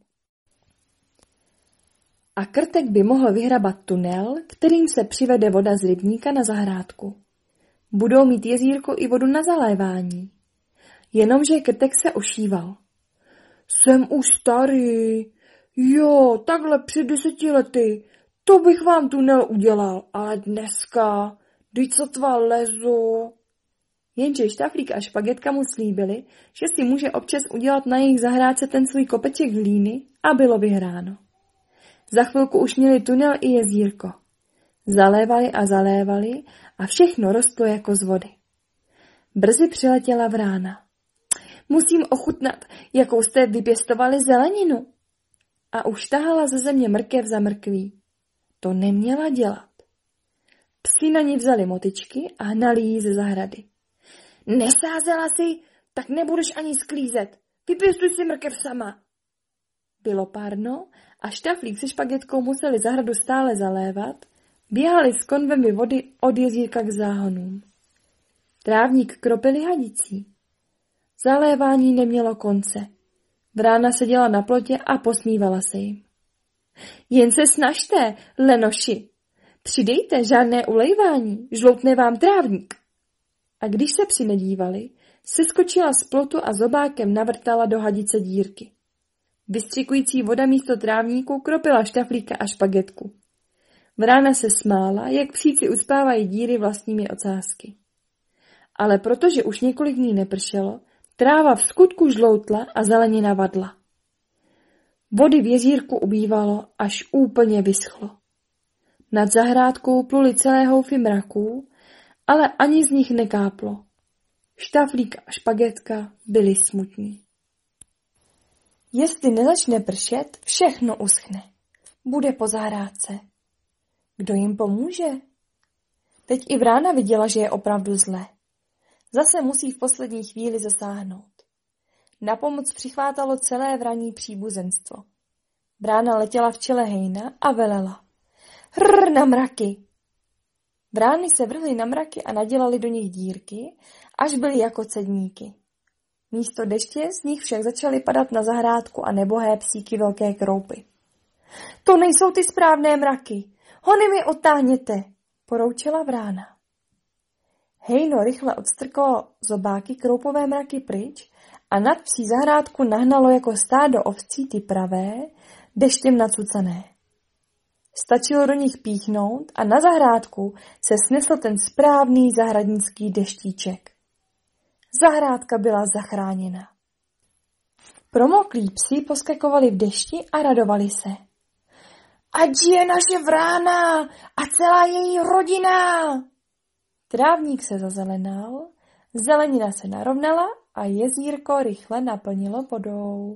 A Krtek by mohl vyhrabat tunel, kterým se přivede voda z rybníka na zahrádku. Budou mít jezírko i vodu na zalévání. Jenomže Krtek se ošíval. Jsem už starý. Jo, takhle před deseti lety. To bych vám tunel udělal, ale dneska, když sotva lezu. Jenže Štaflík a Špagetka mu slíbili, že si může občas udělat na jejich zahrádce ten svůj kopeček hlíny a bylo vyhráno. Za chvilku už měli tunel i jezírko. Zalévali a zalévali a všechno rostlo jako z vody. Brzy přiletěla vrána. Musím ochutnat, jakou jste vypěstovali zeleninu. A už tahala ze země mrkev za mrkví. To neměla dělat. Psi na ní vzali motyčky a hnali jí ze zahrady. Nesázela si, tak nebudeš ani sklízet. Vypěstuj si mrkev sama. Bylo párno a Štaflík se Špagetkou museli zahradu stále zalévat, běhali s konvemi vody od jezírka k záhonům. Trávník kropili hadicí. Zalévání nemělo konce. Vrána seděla na plotě a posmívala se jim. Jen se snažte, lenoši. Přidejte žádné ulejvání, žloutne vám trávník. A když se psi nedívali, seskočila z plotu a zobákem navrtala do hadice dírky. Vystřikující voda místo trávníku kropila Štaflíka a Špagetku. Vrána se smála, jak psíci uspávají díry vlastními ocásky. Ale protože už několik dní nepršelo, tráva v skutku žloutla a zelenina vadla. Vody v jezírku ubývalo, až úplně vyschlo. Nad zahrádkou pluli celé houfy mraků, ale ani z nich nekáplo. Štaflík a Špagetka byli smutní. Jestli nezačne pršet, všechno uschne. Bude po zahrádce. Kdo jim pomůže? Teď i Vrána viděla, že je opravdu zlé. Zase musí v poslední chvíli zasáhnout. Na pomoc přichvátalo celé vraní příbuzenstvo. Vrána letěla v čele hejna a velela. Hrr na mraky! Vrány se vrhly na mraky a nadělali do nich dírky, až byly jako cedníky. Místo deště z nich však začaly padat na zahrádku a nebohé psíky velké kroupy. To nejsou ty správné mraky, hony mi odtáhněte, poroučela Vrána. Hejno rychle odstrkalo zobáky kroupové mraky pryč a nad psí zahrádku nahnalo jako stádo ovcí ty pravé, deštěm nacucané. Stačilo do nich píchnout a na zahrádku se snesl ten správný zahradnický deštíček. Zahrádka byla zachráněna. Promoklí psi poskakovali v dešti a radovali se. Ať je naše Vrána a celá její rodina! Trávník se zazelenal, zelenina se narovnala a jezírko rychle naplnilo vodou.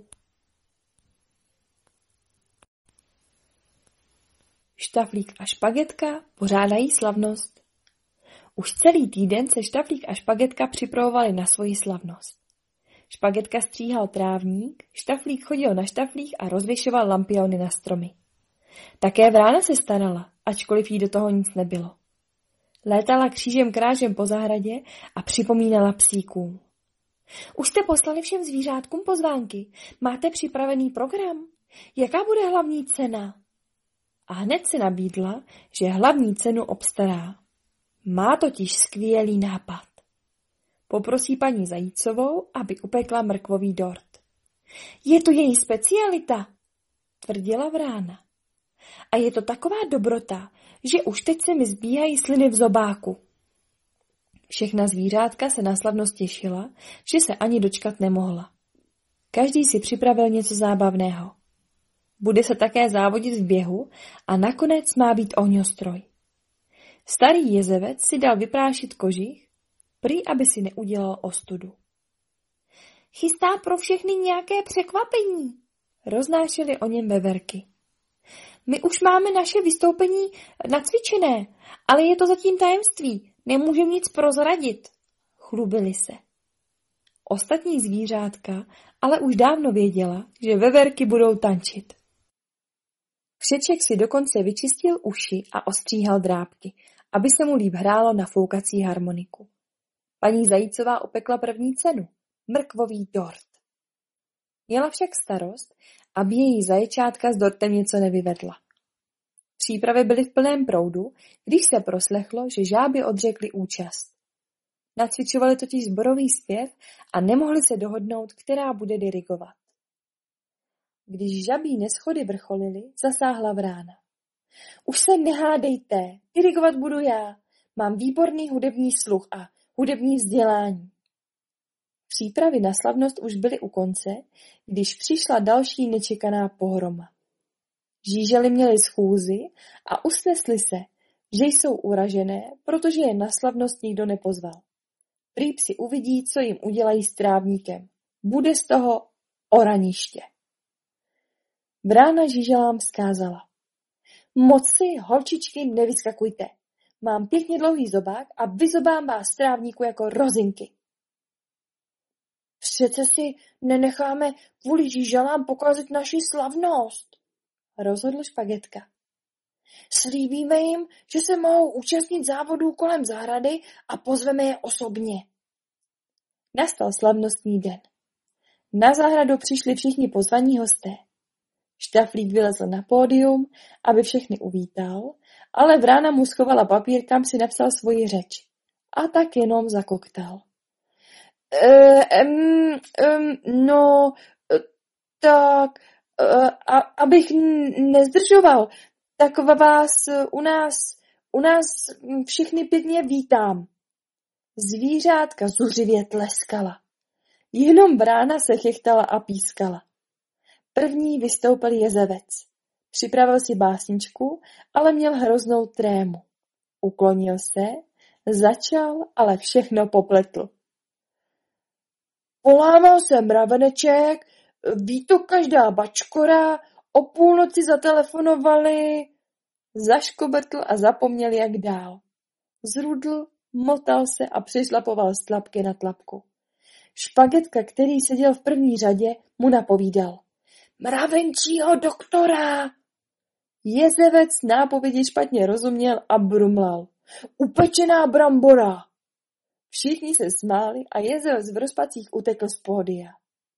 Štaflík a Špagetka pořádají slavnost. Už celý týden se Štaflík a Špagetka připravovali na svoji slavnost. Špagetka stříhal trávník, Štaflík chodil na štaflích a rozvěšoval lampiony na stromy. Také Vrána se starala, ačkoliv jí do toho nic nebylo. Létala křížem krážem po zahradě a připomínala psíkům. Už jste poslali všem zvířátkům pozvánky? Máte připravený program? Jaká bude hlavní cena? A hned se nabídla, že hlavní cenu obstará. Má totiž skvělý nápad. Poprosí paní Zajícovou, aby upekla mrkvový dort. Je to její specialita, tvrdila Vrána. A je to taková dobrota, že už teď se mi zbíhají sliny v zobáku. Všechna zvířátka se na slavnost těšila, že se ani dočkat nemohla. Každý si připravil něco zábavného. Bude se také závodit v běhu a nakonec má být ohňostroj. Starý jezevec si dal vyprášit kožich, prý aby si neudělal ostudu. Chystá pro všechny nějaké překvapení, roznášely o něm veverky. My už máme naše vystoupení nacvičené, ale je to zatím tajemství, nemůžeme nic prozradit, chlubili se. Ostatní zvířátka ale už dávno věděla, že veverky budou tančit. Křeček si dokonce vyčistil uši a ostříhal drápky, aby se mu líp hrálo na foukací harmoniku. Paní Zajícová opekla první cenu, mrkvový dort. Měla však starost, aby její zaječátka s dortem něco nevyvedla. Přípravy byly v plném proudu, když se proslechlo, že žáby odřekly účast. Nacvičovali totiž sborový zpěv a nemohli se dohodnout, která bude dirigovat. Když žabí neschody vrcholily, zasáhla vrána. Už se nehádejte, dirigovat budu já. Mám výborný hudební sluch a hudební vzdělání. Přípravy na slavnost už byly u konce, když přišla další nečekaná pohroma. Žížely měly schůzi a usnesli se, že jsou uražené, protože je na slavnost nikdo nepozval. Prý si uvidí, co jim udělají s trávníkem. Bude z toho oraniště. Vrána žíželám vzkázala. Moc si, holčičky, nevyskakujte. Mám pěkně dlouhý zobák a vyzobám vás z trávníku jako rozinky. Přece si nenecháme kvůli žíželám pokazit naši slavnost, rozhodl Špagetka. Slíbíme jim, že se mohou účastnit závodů kolem zahrady a pozveme je osobně. Nastal slavnostní den. Na zahradu přišli všichni pozvaní hosté. Štaflík vylezl na pódium, aby všechny uvítal, ale vrána mu schovala papír, kam si napsal svoji řeč. A tak jenom zakoktal. E, um, um, no, tak, uh, a, abych nezdržoval, tak vás u nás, u nás všichni pěkně vítám. Zvířátka zuřivě tleskala. Jenom vrána se chechtala a pískala. První vystoupil jezevec. Připravil si básničku, ale měl hroznou trému. Uklonil se, začal, ale všechno popletl. Polámal se mraveneček, ví to každá bačkora, o půlnoci zatelefonovali, zaškobrtl a zapomněl jak dál. Zrudl, motal se a přišlapoval z tlapky na tlapku. Špagetka, který seděl v první řadě, mu napovídal. Mravenčího doktora! Jezevec nápovědi špatně rozuměl a brumlal. Upečená brambora! Všichni se smáli a jezevec v rozpacích utekl z pódia.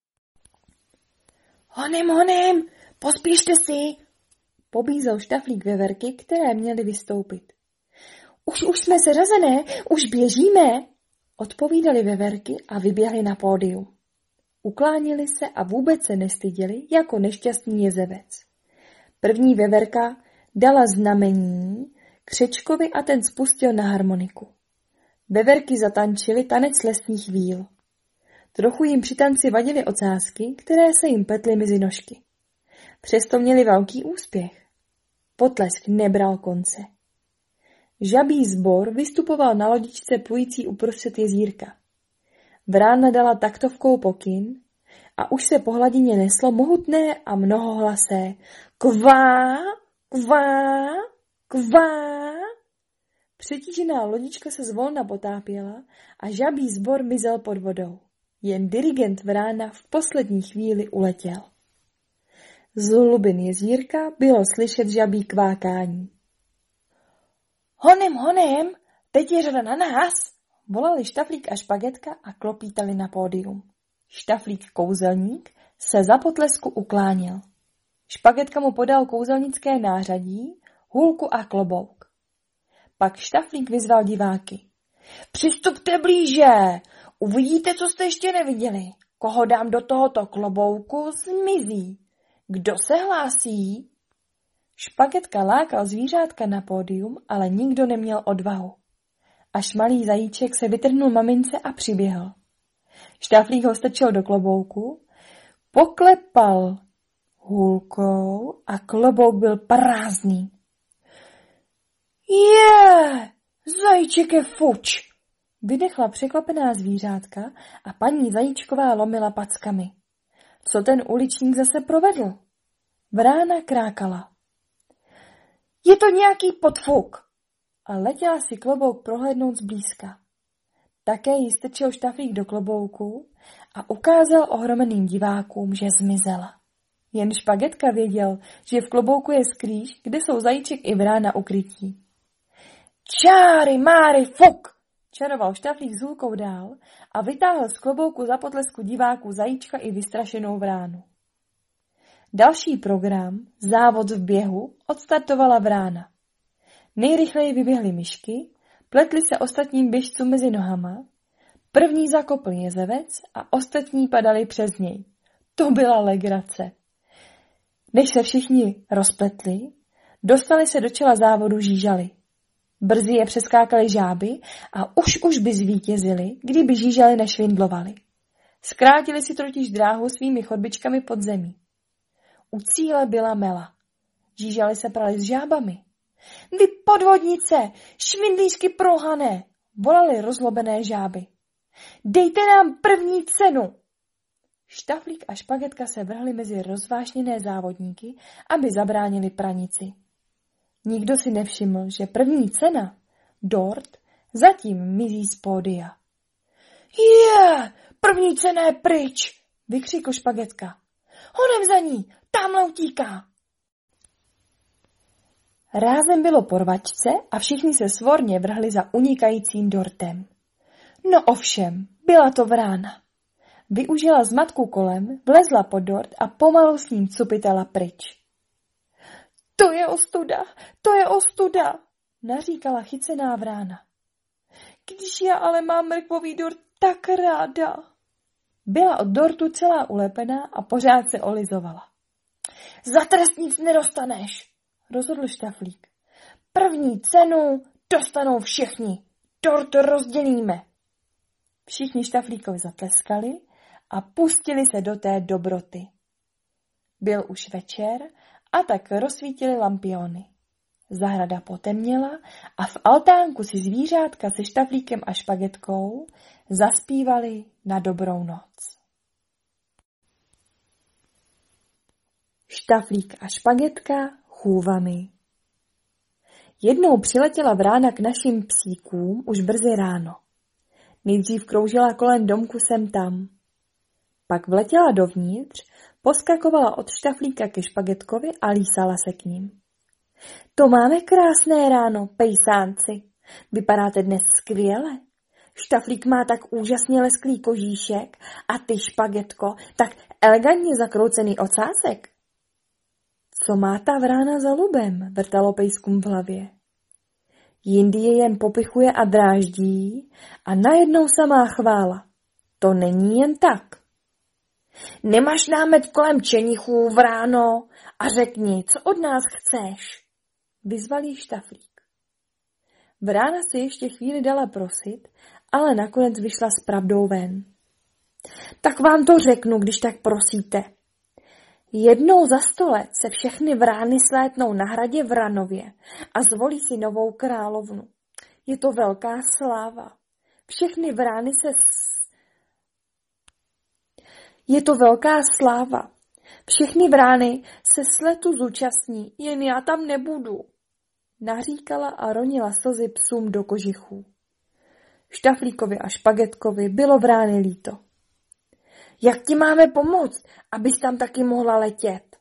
Honem, honem, pospíšte si, pobízel Štaflík veverky, které měly vystoupit. Už, už jsme seřazené, už běžíme, odpovídali veverky a vyběhli na pódium. Uklánili se a vůbec se nestyděli jako nešťastný jezevec. První veverka dala znamení křečkovi a ten spustil na harmoniku. Veverky zatančily tanec lesních víl. Trochu jim při tanci vadily ocásky, které se jim petly mezi nožky. Přesto měli velký úspěch. Potlesk nebral konce. Žabí sbor vystupoval na lodičce plující uprostřed jezírka. Vrána dala taktovkou pokyn a už se po hladině neslo mohutné a mnohohlasé kvá, kvá, kvá. Přetížená lodička se zvolna potápěla a žabí sbor mizel pod vodou. Jen dirigent Vrána v poslední chvíli uletěl. Z hlubin jezírka bylo slyšet žabí kvákání. Honem, honem, teď je řada na nás, volali Štaflík a Špagetka a klopítali na pódium. Štaflík kouzelník se za potlesku ukláněl. Špagetka mu podal kouzelnické nářadí, hůlku a klobouk. Pak Štaflík vyzval diváky. Přistupte blíže, uvidíte, co jste ještě neviděli. Koho dám do tohoto klobouku, zmizí. Kdo se hlásí? Špagetka lákal zvířátka na pódium, ale nikdo neměl odvahu. Až malý zajíček se vytrhnul mamince a přiběhl. Štaflík ho strčil do klobouku, poklepal hůlkou a klobouk byl prázdný. Je, zajíček je fuč, vydechla překvapená zvířátka a paní zajíčková lomila packami. Co ten uličník zase provedl? Vrána krákala. Je to nějaký podfuk. A letěla si klobouk prohlédnout zblízka. Také ji strčil Štaflík do klobouku a ukázal ohromeným divákům, že zmizela. Jen Špagetka věděl, že v klobouku je skrýš, kde jsou zajíček i Vrána ukrytí. Čáry, máry, fuk! Čaroval Štaflík s hůlkou dál a vytáhl z klobouku za potlesku diváků zajíčka i vystrašenou Vránu. Další program, závod v běhu, odstartovala Vrána. Nejrychleji vyběhly myšky, pletly se ostatním běžcům mezi nohama, první zakopl jezevec a ostatní padali přes něj. To byla legrace. Než se všichni rozpletli, dostali se do čela závodu žížaly. Brzy je přeskákali žáby a už už by zvítězili, kdyby žížaly nešvindlovali. Zkrátili si totiž dráhu svými chodbičkami pod zemí. U cíle byla mela. Žížaly se prali s žábami. Vy podvodnice, švindlířky prohané, volaly rozlobené žáby. Dejte nám první cenu. Štaflík a Špagetka se vrhli mezi rozvášněné závodníky, aby zabránili pranici. Nikdo si nevšiml, že první cena, dort, zatím mizí z pódia. Je, yeah, první cena je pryč, vykřikl Špagetka. Honem za ní, tamhle utíká. Rázem bylo po rvačce a všichni se svorně vrhli za unikajícím dortem. No ovšem, byla to vrána. Využila zmatku kolem, vlezla pod dort a pomalu s ním cupitala pryč. To je ostuda, to je ostuda, naříkala chycená vrána. Když já ale mám mrkvový dort tak ráda. Byla od dortu celá ulepená a pořád se olizovala. Za trest nic nedostaneš, rozhodl Štaflík. První cenu dostanou všichni, dort rozdělíme. Všichni Štaflíkovi zatleskali a pustili se do té dobroty. Byl už večer a tak rozsvítili lampiony. Zahrada potemněla a v altánku si zvířátka se Štaflíkem a Špagetkou zaspívali na dobrou noc. Štaflík a Špagetka chůvami. Jednou přiletěla vrána k našim psíkům už brzy ráno. Nejdřív kroužila kolem domku sem tam. Pak vletěla dovnitř, poskakovala od Štaflíka ke Špagetkovi a lísala se k ním. To máme krásné ráno, pejsánci. Vypadáte dnes skvěle. Štaflík má tak úžasně lesklý kožíšek a ty, Špagetko, tak elegantně zakroucený ocásek. Co má ta vrána za lubem, vrtalo pejskům v hlavě. Jindy je jen popichuje a dráždí a najednou samá chvála. To není jen tak. Nemáš námet kolem čenichů, vráno, a řekni, co od nás chceš, vyzval jí Štaflík. Vrána si ještě chvíli dala prosit, ale nakonec vyšla s pravdou ven. Tak vám to řeknu, když tak prosíte. Jednou za sto let se všechny vrány slétnou na hradě Vranově a zvolí si novou královnu. Je to velká sláva. Všechny vrány se... Je to velká sláva. Všechny vrány se sletu zúčastní, jen já tam nebudu. Naříkala a ronila slzy psům do kožichů. Štaflíkovi a Špagetkovi bylo vrány líto. Jak ti máme pomoct, abys tam taky mohla letět?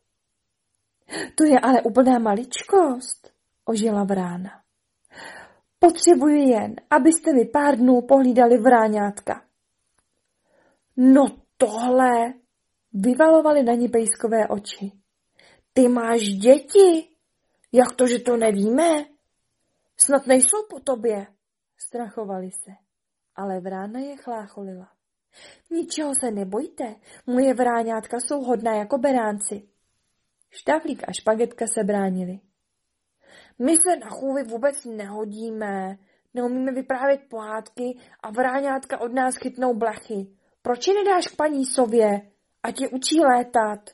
To je ale úplná maličkost, ožila vrána. Potřebuji jen, abyste mi pár dnů pohlídali vráňátka. No tohle, vyvalovaly na ní pejskové oči. Ty máš děti? Jak to, že to nevíme? Snad nejsou po tobě, strachovali se, ale vrána je chlácholila. Ničeho se nebojte, moje vráňátka jsou hodná jako beránci. Štaflík a Špagetka se bránili. My se na chůvy vůbec nehodíme, neumíme vyprávět pohádky a vráňátka od nás chytnou blachy. Proč je nedáš k paní sově, ať je učí létat?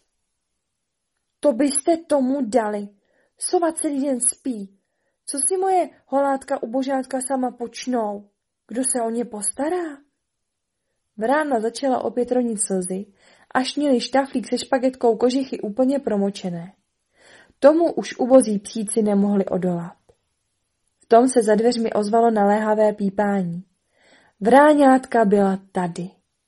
To byste tomu dali. Sova celý den spí. Co si moje holátka ubožátka sama počnou? Kdo se o ně postará? Vrána začala opět ronit slzy, až měli Štaflík se Špagetkou kožichy úplně promočené. Tomu už ubozí psíci nemohli odolat. V tom se za dveřmi ozvalo naléhavé pípání. Vráňátka byla tady.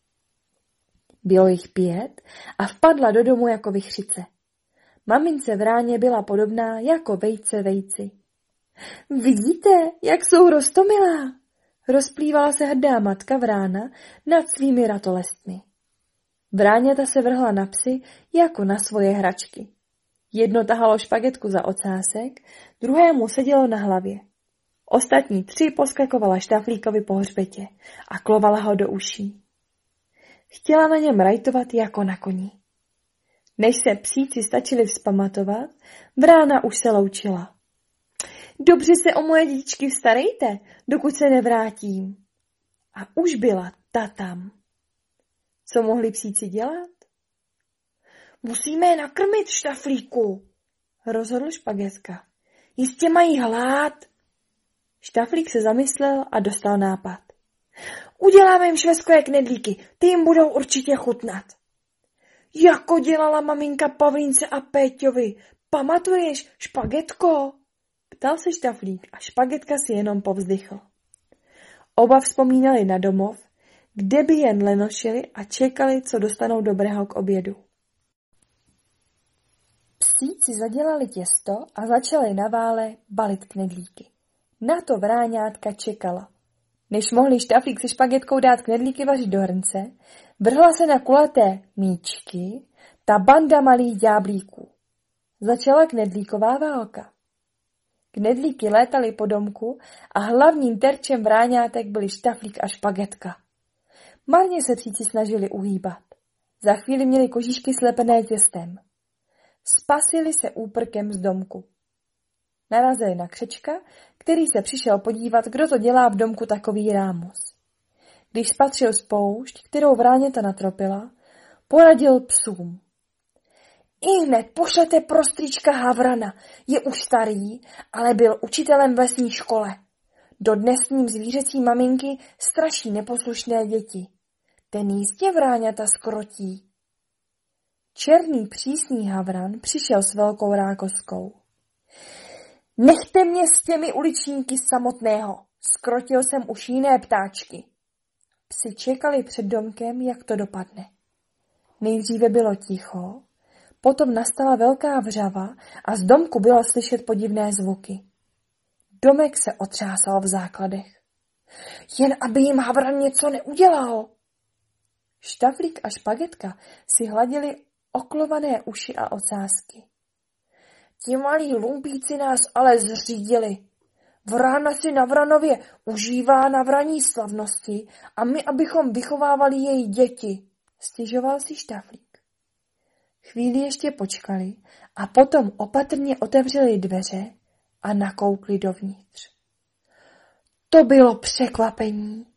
Bylo jich pět a vpadla do domu jako vichřice. Mamince Vráně byla podobná jako vejce vejci. Vidíte, jak jsou roztomilá? Rozplývala se hrdá matka Vrána nad svými ratolestmi. Vráňata se vrhla na psy jako na svoje hračky. Jedno tahalo Špagetku za ocásek, druhému sedělo na hlavě. Ostatní tři poskakovala Štaflíkovi po hřbetě a klovala ho do uší. Chtěla na něm rajtovat jako na koni. Než se psíci stačili vzpamatovat, vrána už se loučila. Dobře se o moje dětičky starejte, dokud se nevrátím. A už byla ta tam. Co mohli psíci dělat? Musíme je nakrmit, Štaflíku, rozhodl Špagetka. Jistě mají hlad. Štaflík se zamyslel a dostal nápad. Uděláme jim švestkové knedlíky, ty jim budou určitě chutnat. Jako dělala maminka Pavlínce a Péťovi. Pamatuješ, Špagetko? Ptal se Štaflík a Špagetka si jenom povzdychl. Oba vzpomínali na domov, kde by jen lenošili a čekali, co dostanou dobrého k obědu. Psíci zadělali těsto a začali na vále balit knedlíky. Na to vráňátka čekala. Než mohli Štaflík se Špagetkou dát knedlíky vařit do hrnce, vrhla se na kulaté míčky ta banda malých ďáblíků. Začala knedlíková válka. Knedlíky létaly po domku a hlavním terčem vráňátek byli Štaflík a Špagetka. Marně se psíci snažili uhýbat. Za chvíli měli kožíšky slepené těstem. Spasili se úprkem z domku. Narazili na Křečka, který se přišel podívat, kdo to dělá v domku takový rámus. Když spatřil spoušť, kterou vráněta natropila, poradil psům. Ihned pošlete pro strýčka Havrana, je už starý, ale byl učitelem v lesní škole. Dodnes s ním zvířecí maminky straší neposlušné děti. Ten jistě vráňata skrotí. Černý přísný Havran přišel s velkou rákoskou. Nechte mě s těmi uličníky samotného, skrotil jsem už jiné ptáčky. Psi čekali před domkem, jak to dopadne. Nejdříve bylo ticho, potom nastala velká vřava a z domku bylo slyšet podivné zvuky. Domek se otřásal v základech. Jen aby jim Havran něco neudělal. Štaflík a Špagetka si hladili oklované uši a ocásky. Ti malí lumpíci nás ale zřídili. Vrána si na Vranově užívá na vraní slavnosti a my, abychom vychovávali její děti, stěžoval si Štaflík. Chvíli ještě počkali a potom opatrně otevřeli dveře a nakoukli dovnitř. To bylo překvapení.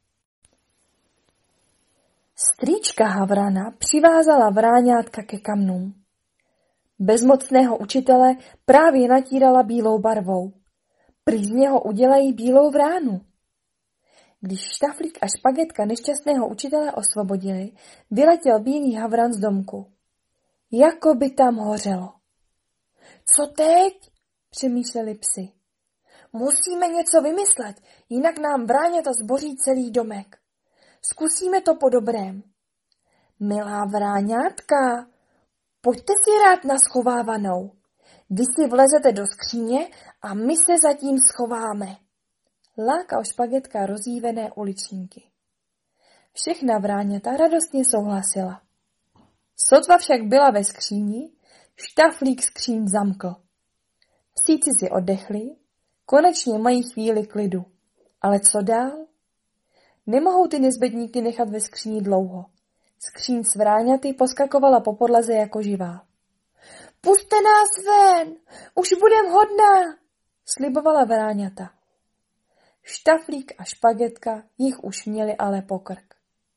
Strýčka Havrana přivázala vráňátka ke kamnům. Bezmocného učitele právě natírala bílou barvou. Prý z něho udělají bílou vránu. Když Štaflík a Špagetka nešťastného učitele osvobodili, vyletěl bílý Havran z domku. Jako by tam hořelo. Co teď? Přemýšleli psi. Musíme něco vymyslet, jinak nám vráňata zboří celý domek. Zkusíme to po dobrém. Milá vráňátka, pojďte si rád na schovávanou. Vy si vlezete do skříně a my se zatím schováme. Lákal Špagetka rozjívené uličníky. Všechna vráňata radostně souhlasila. Sotva však byla ve skříni, Štaflík skříň zamkl. Psíci si oddechli, konečně mají chvíli klidu. Ale co dál? Nemohou ty nezbedníky nechat ve skříni dlouho. Skříň s vráňaty poskakovala po podlaze jako živá. Pusťte nás ven, už budem hodná, slibovala vráňata. Štaflík a Špagetka jich už měli ale po krk.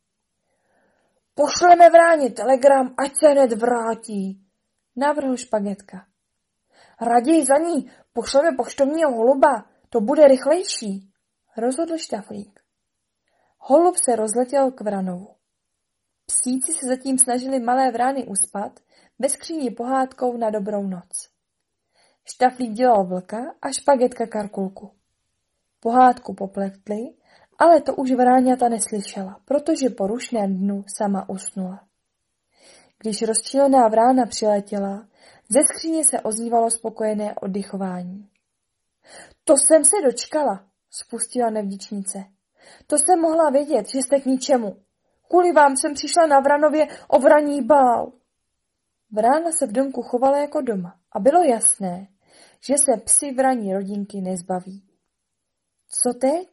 Pošleme vráně telegram, ať se hned vrátí, navrhl Špagetka. Raději za ní pošleme poštovního holuba, to bude rychlejší, rozhodl Štaflík. Holub se rozletěl k Vranovu. Psíci se zatím snažili malé vrány uspat ve skříni pohádkou na dobrou noc. Štaflík dělal vlka a Špagetka karkulku. Pohádku popletli, ale to už vráňata neslyšela, protože po rušném dnu sama usnula. Když rozčilená vrána přiletěla, ze skříně se ozývalo spokojené oddychování. To jsem se dočkala, spustila nevděčnice. To jsem mohla vědět, že jste k ničemu. Kvůli vám jsem přišla na Vranově o vraní bál. Vrána se v domku chovala jako doma a bylo jasné, že se psi vraní rodinky nezbaví. Co teď?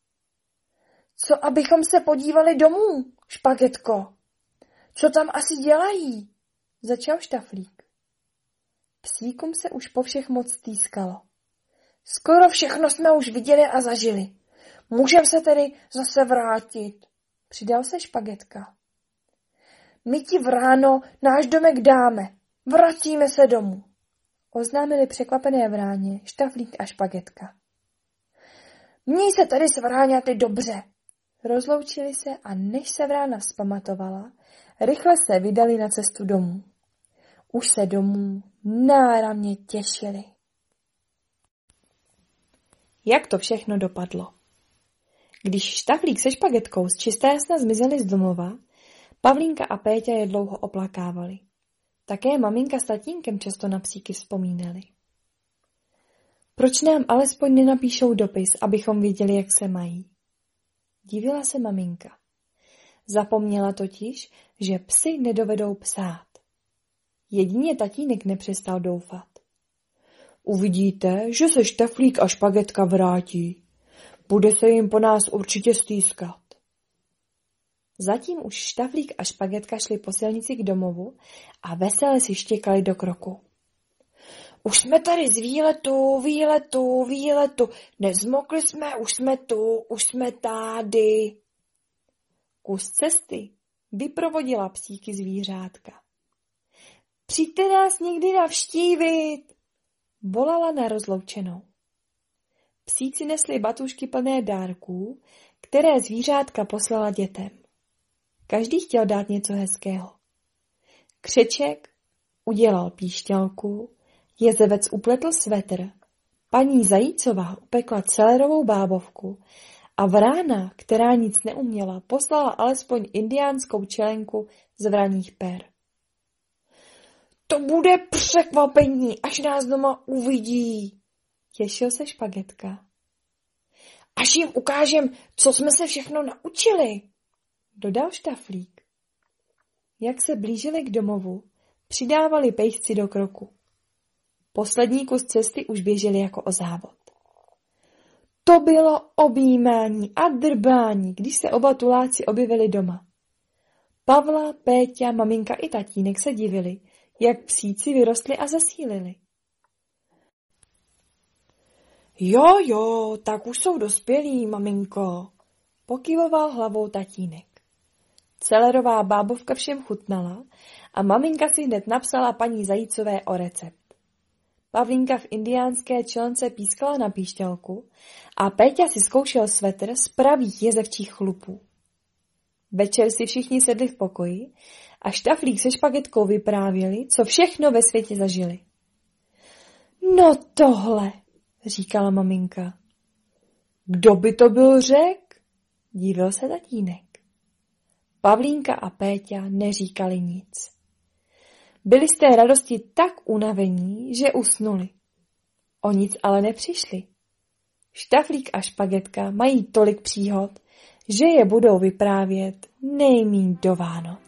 Co abychom se podívali domů, Špagetko? Co tam asi dělají? začal Štaflík. Psíkům se už po všech moc stýskalo. Skoro všechno jsme už viděli a zažili. Můžeme se tedy zase vrátit, přidal se Špagetka. My ti v ráno náš domek dáme, vracíme se domů, oznámili překvapené vráně Štaflík a Špagetka. Měj se tady s vráňaty dobře. Rozloučili se a než se vrána vzpamatovala, rychle se vydali na cestu domů. Už se domů náramně těšili. Jak to všechno dopadlo? Když Štaflík se Špagetkou z čisté jasna zmizeli z domova, Pavlínka a Péťa je dlouho oplakávali. Také maminka s tatínkem často na psíky vzpomínali. Proč nám alespoň nenapíšou dopis, abychom věděli, jak se mají? Divila se maminka. Zapomněla totiž, že psi nedovedou psát. Jedině tatínek nepřestal doufat. Uvidíte, že se Štaflík a Špagetka vrátí. Bude se jim po nás určitě stýskat. Zatím už Štaflík a Špagetka šli po silnici k domovu a vesele si štěkali do kroku. Už jsme tady z výletu, výletu, výletu, nezmokli jsme, už jsme tu, už jsme tady. Kus cesty vyprovodila psíky zvířátka. Přijďte nás někdy navštívit, volala na rozloučenou. Psíci nesli batušky plné dárků, které zvířátka poslala dětem. Každý chtěl dát něco hezkého. Křeček udělal píšťalku, jezevec upletl svetr, paní Zajícová upekla celerovou bábovku a vrána, která nic neuměla, poslala alespoň indiánskou čelenku z vraních per. To bude překvapení, až nás doma uvidí, těšil se Špagetka. Až jim ukážem, co jsme se všechno naučili, dodal Štaflík. Jak se blížili k domovu, přidávali pejsci do kroku. Poslední kus cesty už běželi jako o závod. To bylo objímání a drbání, když se oba tuláci objevili doma. Pavla, Péťa, maminka i tatínek se divili, jak psíci vyrostli a zesílili. Jo, jo, tak už jsou dospělí, maminko, pokyvoval hlavou tatínek. Celerová bábovka všem chutnala a maminka si hned napsala paní Zajícové o recept. Pavlínka v indiánské čelence pískala na píšťalku a Péťa si zkoušel svetr z pravých jezevčích chlupů. Večer si všichni sedli v pokoji a Štaflík se Špagetkou vyprávěli, co všechno ve světě zažili. No tohle, říkala maminka. Kdo by to byl řek? Divil se tatínek. Pavlínka a Péťa neříkali nic. Byli z té radosti tak unavení, že usnuli. O nic ale nepřišli. Štaflík a Špagetka mají tolik příhod, že je budou vyprávět nejmíň do Vánoc.